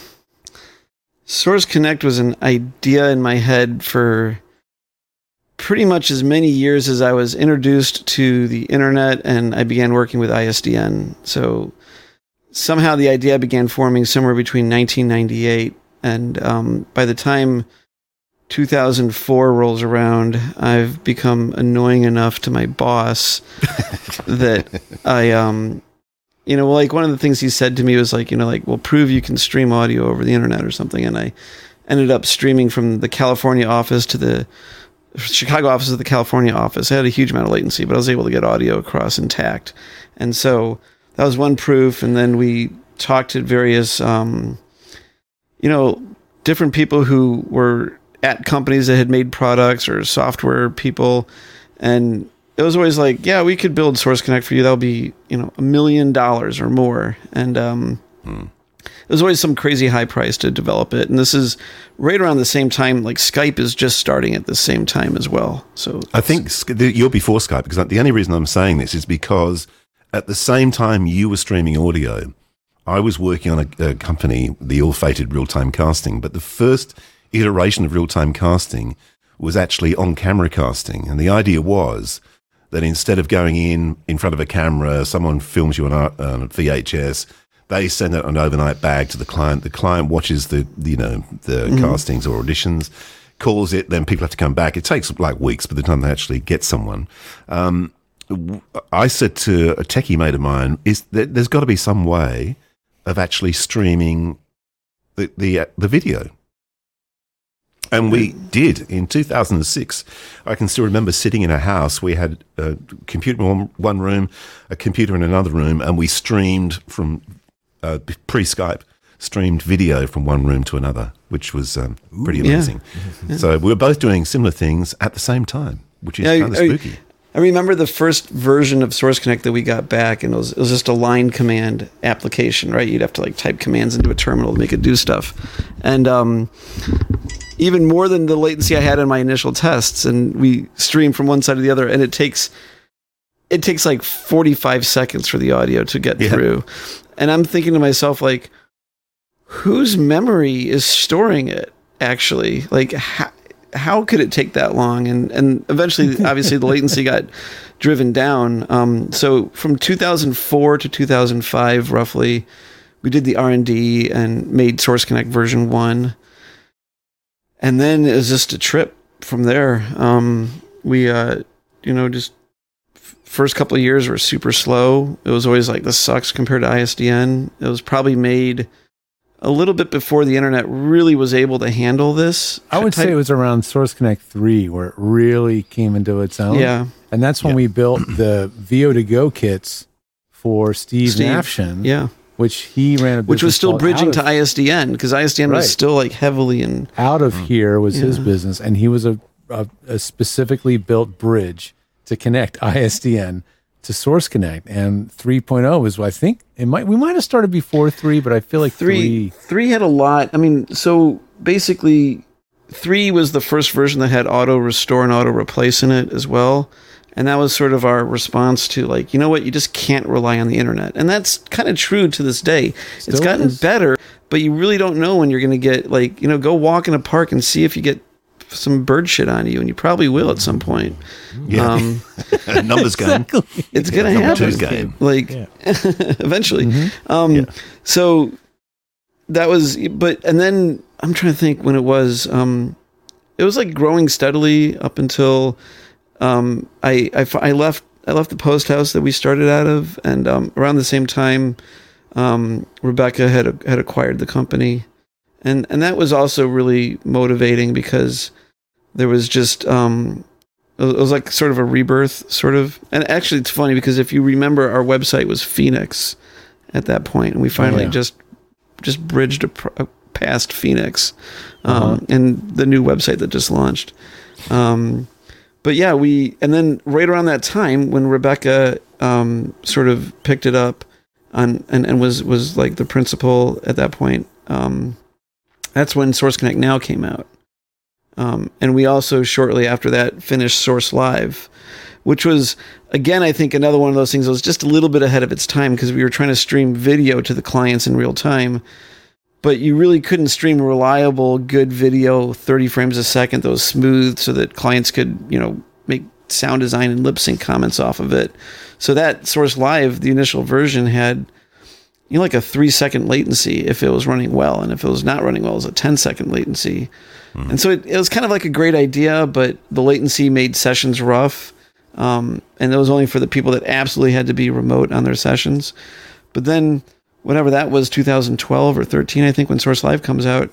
Source Connect was an idea in my head for pretty much as many years as I was introduced to the internet and I began working with I S D N. So somehow the idea began forming somewhere between nineteen ninety-eight and um, by the time two thousand four rolls around, I've become annoying enough to my boss that I, um, you know, like one of the things he said to me was like, you know, like, well, prove you can stream audio over the internet or something. And I ended up streaming from the California office to the Chicago office to the California office. I had a huge amount of latency, but I was able to get audio across intact. And so that was one proof. And then we talked to various, um, you know, different people who were at companies that had made products or software people. And it was always like, yeah, we could build Source Connect for you. That'll be, you know, a million dollars or more. And um, Hmm. it was always some crazy high price to develop it. And this is right around the same time, like Skype is just starting at the same time as well. So I think Sk- the- you're before Skype because the only reason I'm saying this is because at the same time you were streaming audio, I was working on a, a company, the ill-fated real-time casting, but the first iteration of real-time casting was actually on-camera casting. And the idea was that instead of going in in front of a camera, someone films you on a, on a V H S, they send it on an overnight bag to the client. The client watches the, you know, the Mhm. castings or auditions, calls it, then people have to come back. It takes like weeks by the time they actually get someone. Um, w- I said to a techie mate of mine, is that there's got to be some way of actually streaming the, the, uh, the video. And we did in two thousand six. I can still remember sitting in a house. We had a computer in one room, a computer in another room, and we streamed from uh, pre-Skype, streamed video from one room to another, which was um, pretty Yeah. amazing. Yeah. So we were both doing similar things at the same time, which is Yeah, kind of I- spooky. I remember the first version of Source Connect that we got back, and it was, it was just a line command application, right? You'd have to like type commands into a terminal to make it do stuff. And um, even more than the latency I had in my initial tests, and we stream from one side to the other, and it takes it takes like forty-five seconds for the audio to get Yeah. through. And I'm thinking to myself, like, whose memory is storing it, actually? Like, how, how could it take that long? And and eventually, obviously, the latency got driven down. Um, so from two thousand four to two thousand five, roughly, we did the R and D and made Source Connect version one. And then it was just a trip from there. Um, we, uh, you know, just f- first couple of years were super slow. It was always like, this sucks compared to I S D N. It was probably made a little bit before the internet really was able to handle this. I would type- say it was around Source Connect three where it really came into its own. Yeah. And that's when we built the V O to Go kits for Steve, Steve, Nafshin. yeah. Which he ran a which was business still called bridging Out to of- I S D N because I S D N Right. was still like heavily in. Out of here was his Yeah. business, and he was a, a, a specifically built bridge to connect I S D N to Source Connect. And three point oh was, I think, it might we might have started before three, but I feel like Three, three. three had a lot. I mean, so basically, three was the first version that had auto restore and auto replace in it as well. And that was sort of our response to like, you know what, you just can't rely on the internet. And that's kind of true to this day. Still it's gotten is. better, but you really don't know when you're going to get like, you know, go walk in a park and see if you get some bird shit on you. And you probably will at some point. Yeah. Um, Numbers game. it's going to Number happen. two's game. Like eventually. Um, so that was, but, and then I'm trying to think when it was, um, it was like growing steadily up until um, I, I I left I left the post house that we started out of, and um, around the same time, um, Rebecca had had acquired the company, and and that was also really motivating because there was just um, it was like sort of a rebirth, sort of. And actually, it's funny because if you remember, our website was Phoenix at that point, and we finally yeah. just just bridged a, a past Phoenix, um, Uh-huh. and the new website that just launched. Um, but yeah, we and then right around that time when Rebecca um, sort of picked it up on and, and was was like the principal at that point. Um, that's when Source Connect Now came out. Um, and we also shortly after that finished Source Live, which was, again, I think another one of those things that was just a little bit ahead of its time because we were trying to stream video to the clients in real time, but you really couldn't stream reliable, good video, thirty frames a second that was smooth so that clients could, you know, make sound design and lip sync comments off of it. So that Source Live, the initial version, had, you know, like a three second latency if it was running well. And if it was not running well, it was a ten second latency. Mm-hmm. And so it, it was kind of like a great idea, but the latency made sessions rough. Um, and it was only for the people that absolutely had to be remote on their sessions. But then, whatever that was, two thousand twelve or thirteen, I think, when Source Live comes out,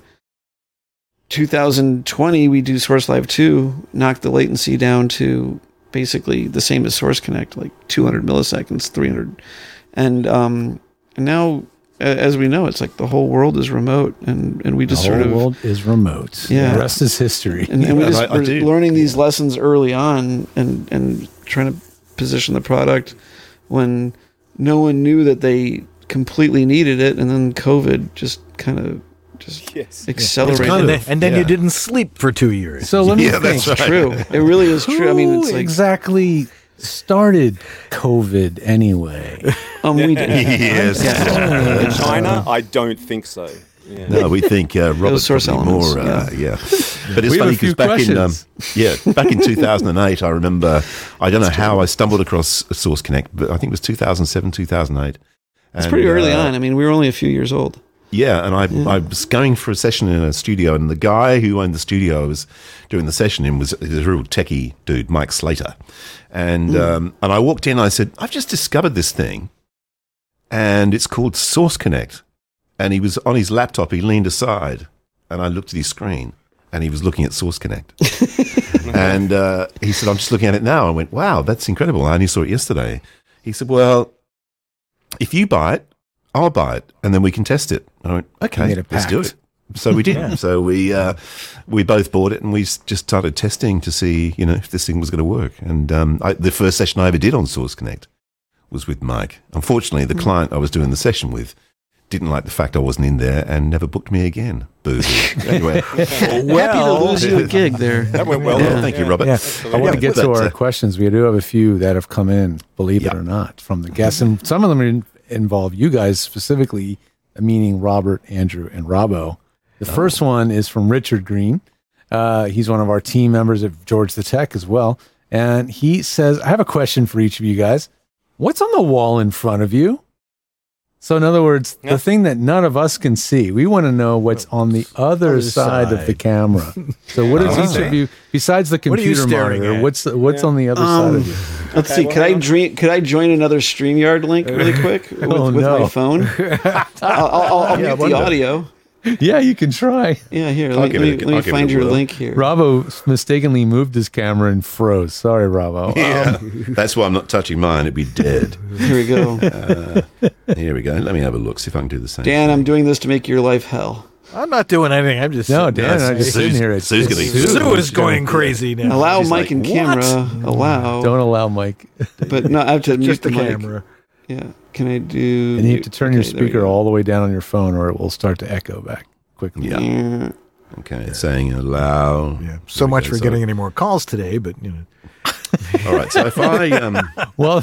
two thousand twenty, we do Source Live two, knock the latency down to basically the same as Source Connect, like two hundred milliseconds, three hundred. And, um, and now, as we know, it's like the whole world is remote, and, and we just the whole sort of world is remote. Yeah, the rest is history. And, and we Yeah, just I- I were do. learning these lessons early on, and and trying to position the product when no one knew that they completely needed it, and then COVID just kind of just yes. accelerated. And then, and then you didn't sleep for two years. So let me Yeah, think. that's right. True. It really is true. I mean, it's Who like- exactly started COVID anyway. Um, we did. Yes. In China, I don't think so. Yeah. No, we think uh, Robert Source probably Elements, more. Uh, yeah. but it's We have funny a few because back in um, questions. yeah, back in two thousand eight, I remember. I don't know how I stumbled across Source Connect, but I think it was two thousand seven, two thousand eight. It's pretty early on. I mean, we were only a few years old. Yeah, and I, I was going for a session in a studio, and the guy who owned the studio I was doing the session in was, was a real techie dude, Mike Slater. And Mm. um, and I walked in, I said, I've just discovered this thing, and it's called Source Connect. And he was on his laptop, he leaned aside, and I looked at his screen, and he was looking at Source Connect. and uh, he said, I'm just looking at it now. I went, wow, that's incredible. I only saw it yesterday. He said, well, if you buy it, I'll buy it, and then we can test it. I went, okay, made a let's do pact. it. So we did. Yeah. So we uh, we both bought it, and we s- just started testing to see, you know, if this thing was going to work. And um, I, the first session I ever did on Source Connect was with Mike. Unfortunately, the client I was doing the session with didn't like the fact I wasn't in there and never booked me again. Boo. Anyway, Happy to lose you a gig there. That went well. Yeah, thank you, Robert. Yeah, I want to get to But, our uh, questions. We do have a few that have come in, believe it Yeah. or not, from the guests, and some of them in, involve you guys specifically, meaning Robert, Andrew, and Robbo. The first one is from Richard Green. Uh, he's one of our team members at George the Tech as well, and he says, "I have a question for each of you guys. What's on the wall in front of you?" So, in other words, the thing that none of us can see, we want to know what's on the other, Other side, of the side. camera. So, what is each Okay. of you, besides the What are you computer staring monitor, at? what's what's Yeah. on the other side Um, of you? Let's Okay, see. well, Could I hang on. dream, Could I join another StreamYard link really quick with, Oh, with no. my phone? I'll, I'll, I'll Yeah, mute the wonder. audio. Yeah, you can try. Yeah, here. I'll Let me, give let it me, a- let me I'll give it find a your whirl. link here. Robbo mistakenly moved his camera and froze. Sorry, Robbo. Yeah, that's why I'm not touching mine. It'd be dead. Here we go. Uh, here we go. Let me have a look, see if I can do the same. Dan, I'm doing this to make your life hell. I'm not doing anything. I'm just No, sitting Dan, there. I just Sue's- sitting here. It's, Sue's it's gonna- Sue. Sue is going crazy now. Allow She's mic like, and "What?" camera. Allow. Don't allow Mike. But no, I have to mute Just the, the mic. camera. Yeah. Can I do? And you have to turn your Okay, there we speaker go. all the way down on your phone, or it will start to echo back quickly. Yeah. Yeah. Okay, it's saying allow. Yeah. So There we much go. for So- getting any more calls today, but you know. All right, so if I um, Well,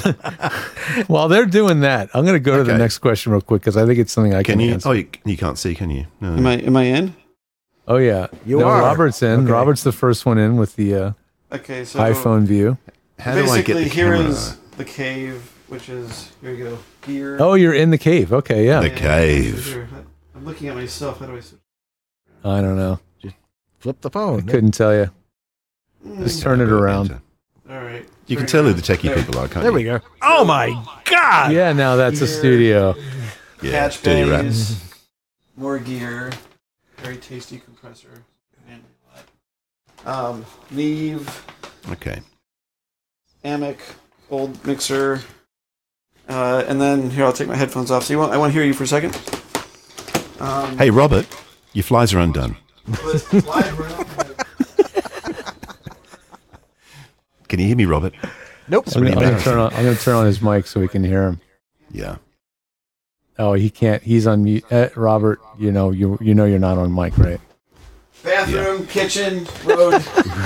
while they're doing that, I'm going to go to the Okay. next question real quick because I think it's something I can, can you? answer. Oh, you, you can't see, can you? No. Am I? Am I in? Oh yeah, You no, are. Robert's in. Okay. Robert's the first one in with the uh, Okay. So iPhone view. How do I get the here camera? is the cave, which is here we go. Here. Oh, you're in the cave. Okay, yeah. The cave. Here. I'm looking at myself. How do I? switch? I don't know. Flip the phone. Couldn't tell you. Just turn it around. All right. You can tell who the techie people are, can't There you? we go. Oh my God! Yeah, now that's a studio. Yeah, Patch dirty rat. bays, more gear, very tasty compressor. Um, Neve, Okay. Amic, old mixer, uh, and then here I'll take my headphones off. So you want? I want to hear you for a second. Um, Hey, Robert, your flies are undone. Can you hear me, Robert? Nope. I'm gonna, I'm gonna turn on. I'm gonna turn on his mic so we can hear him. Yeah. Oh, he can't. He's on mute. Uh, Robert, you know you you know you're not on mic, right? Bathroom, kitchen, road.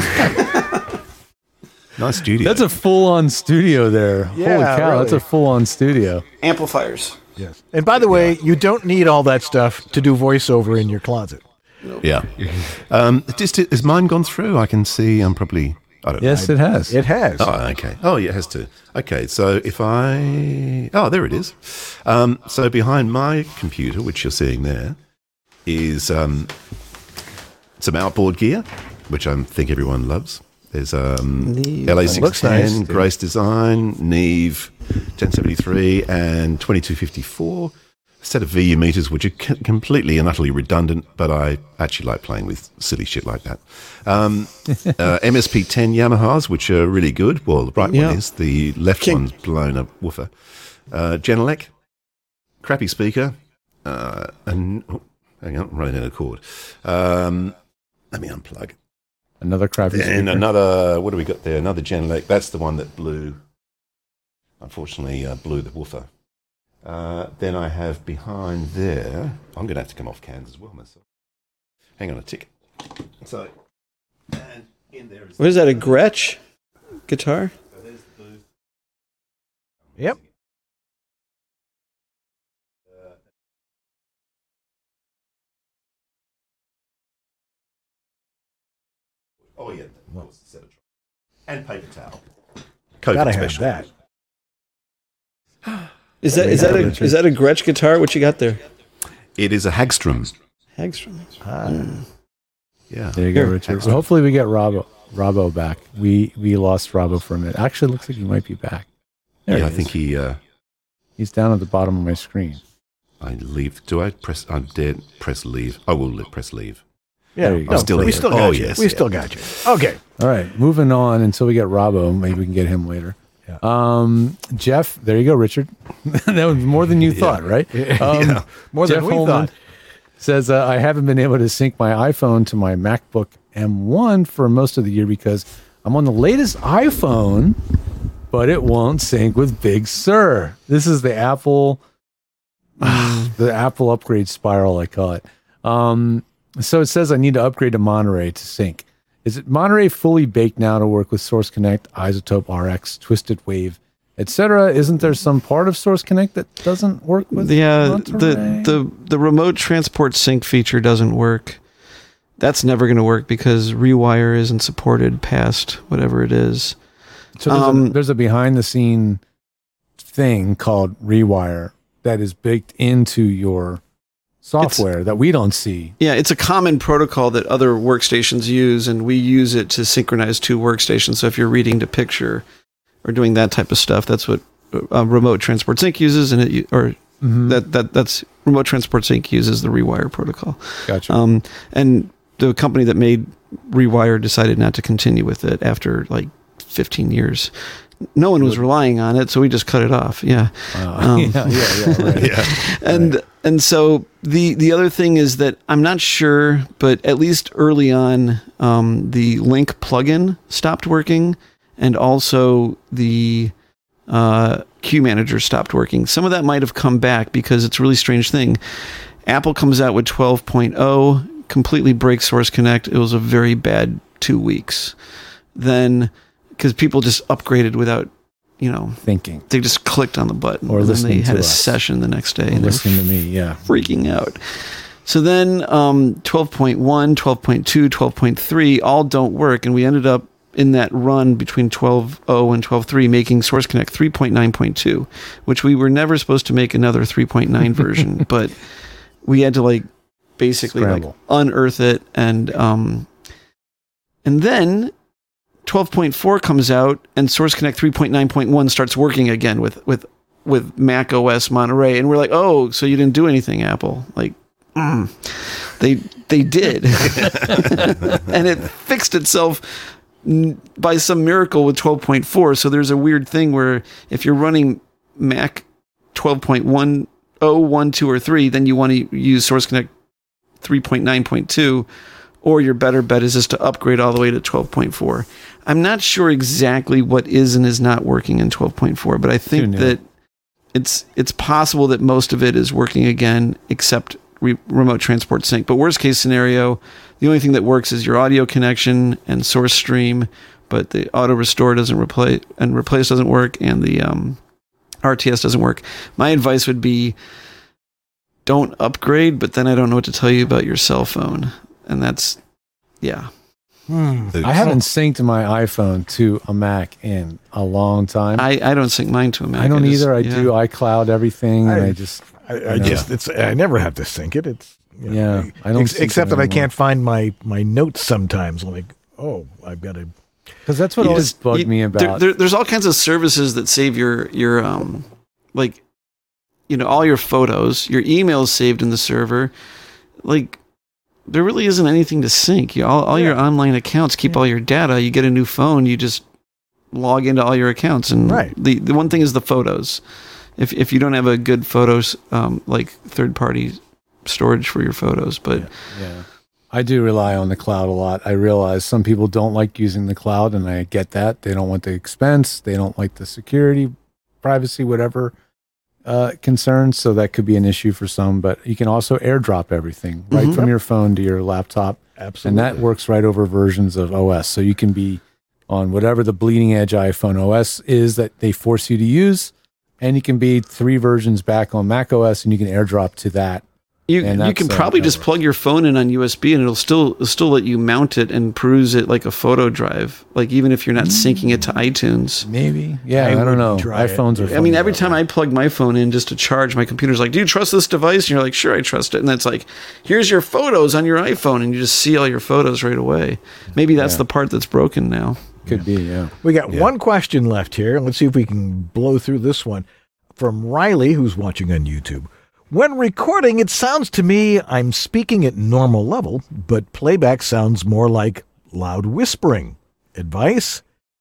Nice studio. That's a full-on studio there. Yeah, Holy cow, really. that's a full-on studio. Amplifiers. Yes. And by the way, you don't need all that stuff to do voiceover in your closet. Yeah. Um, just, has mine gone through? I can see I'm probably... I don't Yes, know. it has. It has. Oh, okay. Oh, yeah, it has to. Okay, so if I... Oh, there it is. Um, so behind my computer, which you're seeing there, is um, some outboard gear, which I think everyone loves. There's um, Neve. L A Looks six ten, nice. Grace Design, Neve ten seventy-three, and twenty-two fifty-four. A set of V U meters, which are c- completely and utterly redundant, but I actually like playing with silly shit like that. Um, uh, M S P ten Yamahas, which are really good. Well, the right Yeah. one is. The left King. one's blown a woofer. Uh, Genelec, crappy speaker. Uh, and oh, hang on, I'm running out of cord. Um, let me unplug. Another crappy And speaker. another, what do we got there? Another Genelec. That's the one that blew, unfortunately, uh, blew the woofer. Uh, then I have behind there, I'm going to have to come off cans as well myself. Hang on a tick. So, and in there is... What is that? A Gretsch guitar? So there's the blue. Yep. Oh, yeah. That was the set of drum. And paper towel. COVID Gotta have special. that. Is that is that a is that a Gretsch guitar? What you got there? It is a Hagstrom. Hagstrom. Yeah. There you go, Here. Richard. So hopefully we get Robbo Robbo back. We we lost Robbo for a minute. Actually, it looks like he might be back. There Yeah, he I is. think he... Uh, He's down at the bottom of my screen. I leave. Do I press... I dare press leave. I will li- press leave. Yeah, There you no, go. still we here. still got Oh, you. yes, we yeah. still got you. Okay. All right, moving on until we get Robbo. Maybe we can get him later. Yeah. Um, Jeff, there you go, Richard. That was more than you thought, right? Um, Yeah, more than Jeff we Holman thought. says, uh, I haven't been able to sync my iPhone to my MacBook M one for most of the year because I'm on the latest iPhone, but it won't sync with Big Sur. This is the Apple, the Apple upgrade spiral, I call it. Um, so it says I need to upgrade to Monterey to sync. Is it Monterey fully baked now to work with Source Connect, Isotope R X, Twisted Wave, et cetera? Isn't there some part of Source Connect that doesn't work with Yeah, Monterey? the the the remote transport sync feature doesn't work. That's never going to work because Rewire isn't supported past whatever it is. So there's, Um, a, there's a behind the scene thing called Rewire that is baked into your software that we don't see. Yeah, it's a common protocol that other workstations use, and we use it to synchronize two workstations. So if you're reading to picture or doing that type of stuff, that's what uh, Remote Transport Sync uses, and it or Mhm. that that that's Remote Transport Sync uses the Rewire protocol. Gotcha. Um, and the company that made Rewire decided not to continue with it after like fifteen years. No one was relying on it, so we just cut it off. Yeah. Uh, Um, yeah, yeah, yeah, right. Yeah. and and so the the other thing is that I'm not sure, but at least early on, um, the Link plugin stopped working, and also the uh, Queue Manager stopped working. Some of that might have come back because it's a really strange thing. Apple comes out with twelve point oh, completely breaks Source Connect. It was a very bad two weeks. Then, because people just upgraded without, you know, thinking. They just clicked on the button, Or and then listening they had to a us. session the next day, Or and they were listening to me, yeah. freaking out. So then um, twelve point one, twelve point two, twelve point three all don't work, and we ended up in that run between twelve point oh and twelve point three making Source Connect three point nine point two, which we were never supposed to make another three point nine version, but we had to like basically Scramble. like unearth it, and um, And then twelve point four comes out and Source Connect three point nine point one starts working again with, with, with Mac O S Monterey. And we're like, oh, so you didn't do anything, Apple. Like, mm, they, they did. And it fixed itself by some miracle with twelve point four. So there's a weird thing where if you're running Mac twelve point one, oh, one, two, or three, then you want to use Source Connect three point nine point two, or your better bet is just to upgrade all the way to twelve point four. I'm not sure exactly what is and is not working in twelve point four, but I think that it's it's possible that most of it is working again, except re- remote transport sync. But worst case scenario, the only thing that works is your audio connection and Source Stream, but the auto restore doesn't replace, and replace doesn't work, and the um, R T S doesn't work. My advice would be don't upgrade, but then I don't know what to tell you about your cell phone. And that's, yeah. Hmm. I haven't synced my iPhone to a Mac in a long time. I, I don't sync mine to a Mac. I don't I just, either. I yeah. do iCloud everything, and I, I just, I, I just, it's, I never have to sync it. It's, you know, yeah, I don't. Ex- except that I can't find my my notes sometimes. Like, oh, I've got to. Because that's what You always just- bugged you- me about. There, there, there's all kinds of services that save your your um like you know all your photos, your emails saved in the server. Like there really isn't anything to sync. You, all all your online accounts keep all your data. You get a new phone, you just log into all your accounts. And Right. the the one thing is the photos. If if you don't have a good photos um like third party storage for your photos, but Yeah. I do rely on the cloud a lot. I realize some people don't like using the cloud, and I get that. They don't want the expense. They don't like the security, privacy, whatever uh, concerns. So that could be an issue for some. But you can also airdrop everything right Mhm. from your phone to your laptop. Absolutely. And that works right over versions of O S. So you can be on whatever the bleeding edge iPhone O S is that they force you to use. And you can be three versions back on Mac O S, and you can airdrop to that. You And you that's, can uh, probably that just plug your phone in on U S B and it'll still it'll still let you mount it and peruse it like a photo drive. Like even if you're not syncing it to iTunes. Maybe. Yeah, I I, don't would know. try it. iPhones are I mean, every time I plug my phone in just to charge, my computer's like, "Do you trust this device?" And you're like, "Sure, I trust it." And that's like, "Here's your photos on your iPhone," and you just see all your photos right away. Maybe that's Yeah. the part that's broken now. Could be, yeah. We got one question left here. Let's see if we can blow through this one. From Riley, who's watching on YouTube. When recording, it sounds to me I'm speaking at normal level, but playback sounds more like loud whispering. Advice?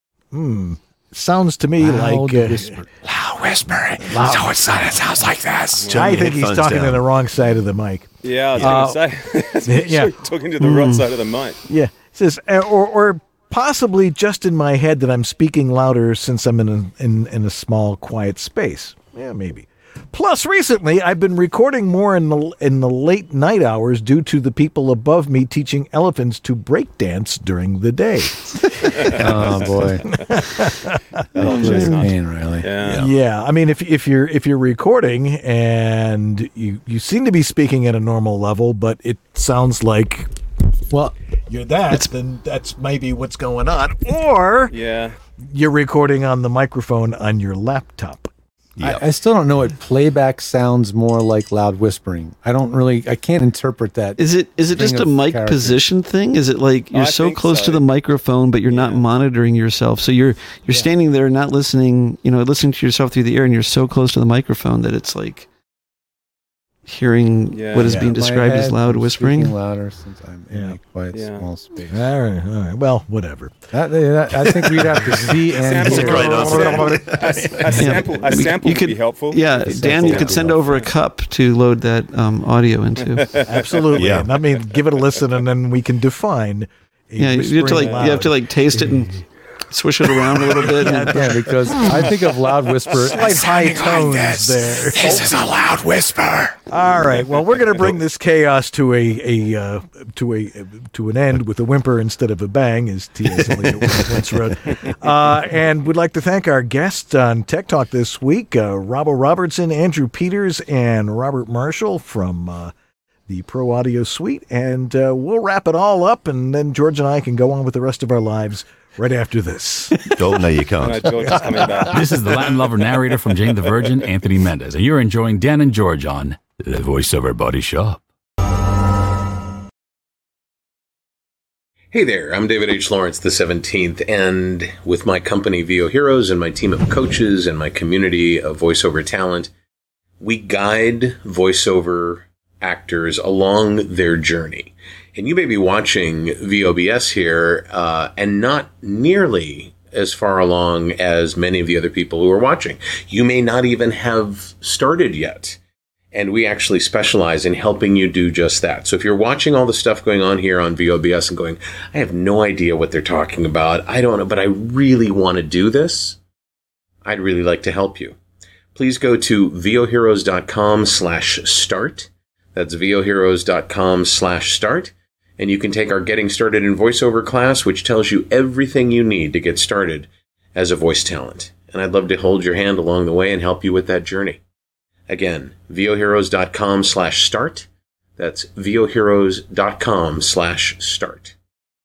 Hmm. Sounds to me Loud like... Uh, whisper. Loud whispering. Loud. So it's not, it sounds like this. I think he's talking to the wrong side of the mic. Yeah, I was Uh, going to say. That's for yeah. sure, talking to the right Mm. side of the mic. Yeah. It says, uh, or, or possibly just in my head that I'm speaking louder since I'm in a, in, in a small, quiet space. Yeah, maybe. Plus, recently, I've been recording more in the in the late night hours due to the people above me teaching elephants to break dance during the day. Oh boy. Oh, That's geez. pain, really. Yeah. Yeah, I mean, if if you're if you're recording and you you seem to be speaking at a normal level, but it sounds like well you're that, then that's maybe what's going on. Or Yeah. you're recording on the microphone on your laptop. I, I still don't know what playback sounds more like loud whispering. I don't really, I can't interpret that. Is it is it thing just a of mic character. position thing? Is it like you're I so think close so. to the microphone, but you're not monitoring yourself? So you're you're standing there, not listening. You know, listening to yourself through the ear, and you're so close to the microphone that it's like hearing Yeah. what is Yeah. being My described as head, loud I'm whispering. speaking louder since I'm in Yeah. a quiet Yeah. small space. All right, all right. Well, whatever. That, that, I think we'd have to see and Sample- hear. great answer. A, a sample, a You- sample you would could- be helpful. Yeah, A Dan, sample you would could be send helpful. over a cup to load that um, audio into. Absolutely. Yeah. I mean, give it a listen, and then we can define. A Yeah, you have to like whispering you have to loud. like taste it and swish it around a little bit. And, Yeah, because I think of loud whisper. slight high Sounding like tones this. there. This is a loud whisper. All right. Well, we're going to bring this chaos to a a uh, to a to an end with a whimper instead of a bang, as T S Eliot once wrote. Uh, and we'd like to thank our guests on Tech Talk this week: uh, Robbo Robertson, Andrew Peters, and Robert Marshall from uh, the Pro Audio Suite. And uh, we'll wrap it all up, and then George and I can go on with the rest of our lives right after this. Oh, no, you I can't. know George is coming back. This is the Latin lover narrator from Jane the Virgin, Anthony Mendez, and you're enjoying Dan and George on The Voiceover Body Shop. Hey there, I'm David H. Lawrence the seventeenth, and with my company V O Heroes and my team of coaches and my community of voiceover talent, we guide voiceover actors along their journey. And you may be watching V O B S here uh, and not nearly as far along as many of the other people who are watching. You may not even have started yet. And we actually specialize in helping you do just that. So if you're watching all the stuff going on here on V O B S and going, I have no idea what they're talking about, I don't know, but I really want to do this, I'd really like to help you. Please go to voheroes.com slash start. That's voheroes.com slash start. And you can take our Getting Started in Voiceover class, which tells you everything you need to get started as a voice talent. And I'd love to hold your hand along the way and help you with that journey. Again, voheroes.com slash start. That's voheroes.com slash start.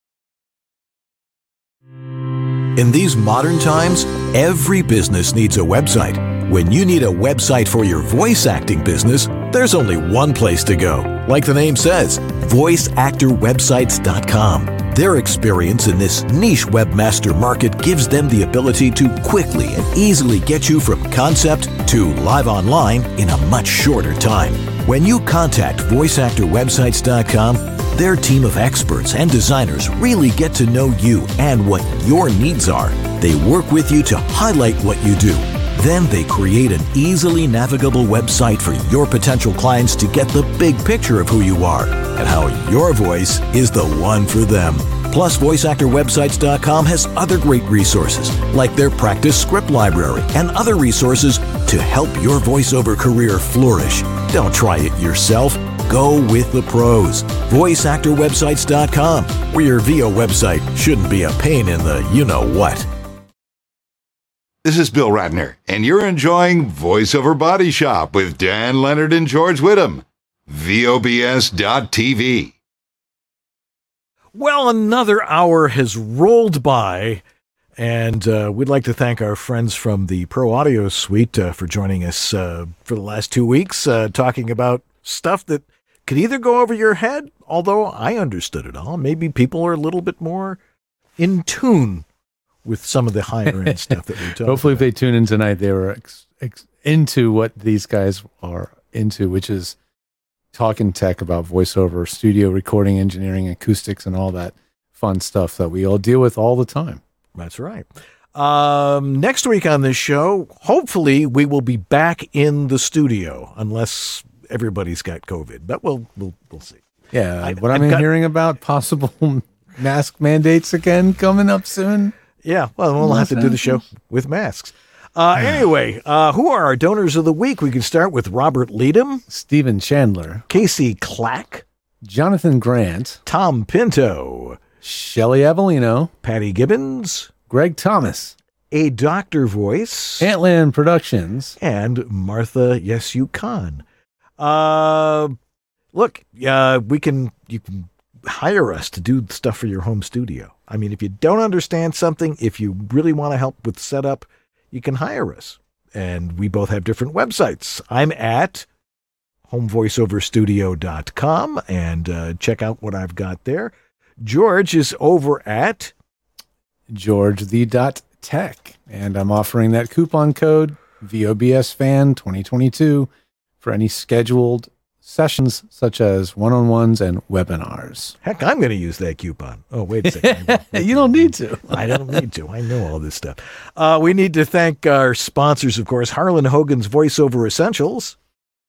In these modern times, every business needs a website. When you need a website for your voice acting business, there's only one place to go. Like the name says, voice actor websites dot com. Their experience in this niche webmaster market gives them the ability to quickly and easily get you from concept to live online in a much shorter time. When you contact voice actor websites dot com, their team of experts and designers really get to know you and what your needs are. They work with you to highlight what you do. Then they create an easily navigable website for your potential clients to get the big picture of who you are and how your voice is the one for them. Plus, voice actor websites dot com has other great resources, like their practice script library and other resources to help your voiceover career flourish. Don't try it yourself. Go with the pros. voice actor websites dot com, where your V O website shouldn't be a pain in the you-know-what. This is Bill Ratner, and you're enjoying VoiceOver Body Shop with Dan Leonard and George Whittam. V O B S dot T V. Well, another hour has rolled by, and uh, we'd like to thank our friends from the Pro Audio Suite uh, for joining us uh, for the last two weeks, uh, talking about stuff that could either go over your head, although I understood it all. Maybe people are a little bit more in tune with some of the higher end stuff that we talk Hopefully, about. if they tune in tonight, they were ex- ex- into what these guys are into, which is talking tech about voiceover, studio recording, engineering, acoustics, and all that fun stuff that we all deal with all the time. That's right. Um, next week on this show, hopefully we will be back in the studio, unless everybody's got COVID. But we'll we'll we'll see. Yeah, I, what I've I'm got- hearing about possible mask mandates again coming up soon. Yeah, well, we'll have to do the show with masks. Uh, anyway, uh, who are our donors of the week? We can start with Robert Leadham, Stephen Chandler, Casey Clack, Jonathan Grant, Tom Pinto, Shelley Avellino, Patty Gibbons, Greg Thomas, A Doctor Voice, Antland Productions, and Martha Yes You Can. Uh, look, uh, we can you can hire us to do stuff for your home studio. I mean, if you don't understand something, if you really want to help with setup, you can hire us. And we both have different websites. I'm at home voiceover studio dot com, and uh, check out what I've got there. George is over at George the dot tech, and I'm offering that coupon code V O B S Fan twenty twenty-two for any scheduled sessions such as one-on-ones and webinars. Heck, I'm going to use that coupon. Oh, wait a second. You don't need to. I don't need to. I know all this stuff. Uh, we need to thank our sponsors, of course, Harlan Hogan's VoiceOver Essentials.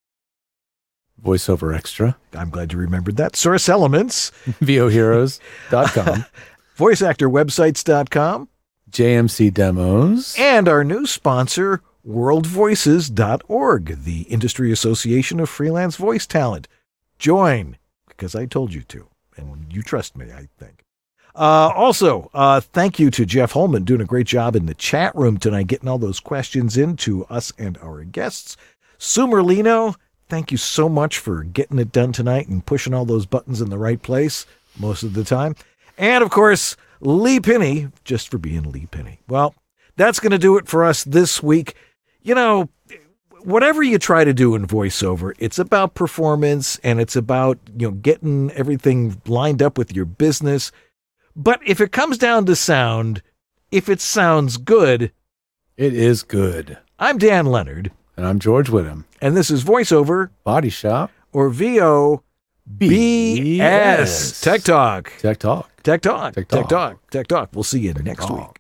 VoiceOver Extra. I'm glad you remembered that. Source Elements. V O heroes dot com. voice actor websites dot com. J M C Demos. And our new sponsor, world voices dot org, the Industry Association of Freelance Voice Talent. Join, because I told you to, and you trust me, I think. Uh, also, uh, thank you to Jeff Holman, doing a great job in the chat room tonight, getting all those questions in to us and our guests. Sue Merlino, thank you so much for getting it done tonight and pushing all those buttons in the right place most of the time. And, of course, Lee Penny, just for being Lee Penny. Well, that's going to do it for us this week. You know, whatever you try to do in voiceover, it's about performance and it's about, you know, getting everything lined up with your business. But if it comes down to sound, if it sounds good, it is good. I'm Dan Leonard. And I'm George Whittam. And this is VoiceOver Body Shop, or V O B S. Tech Talk. Tech Talk. Tech Talk. Tech Tech Talk. Talk. Tech Talk. We'll see you next week.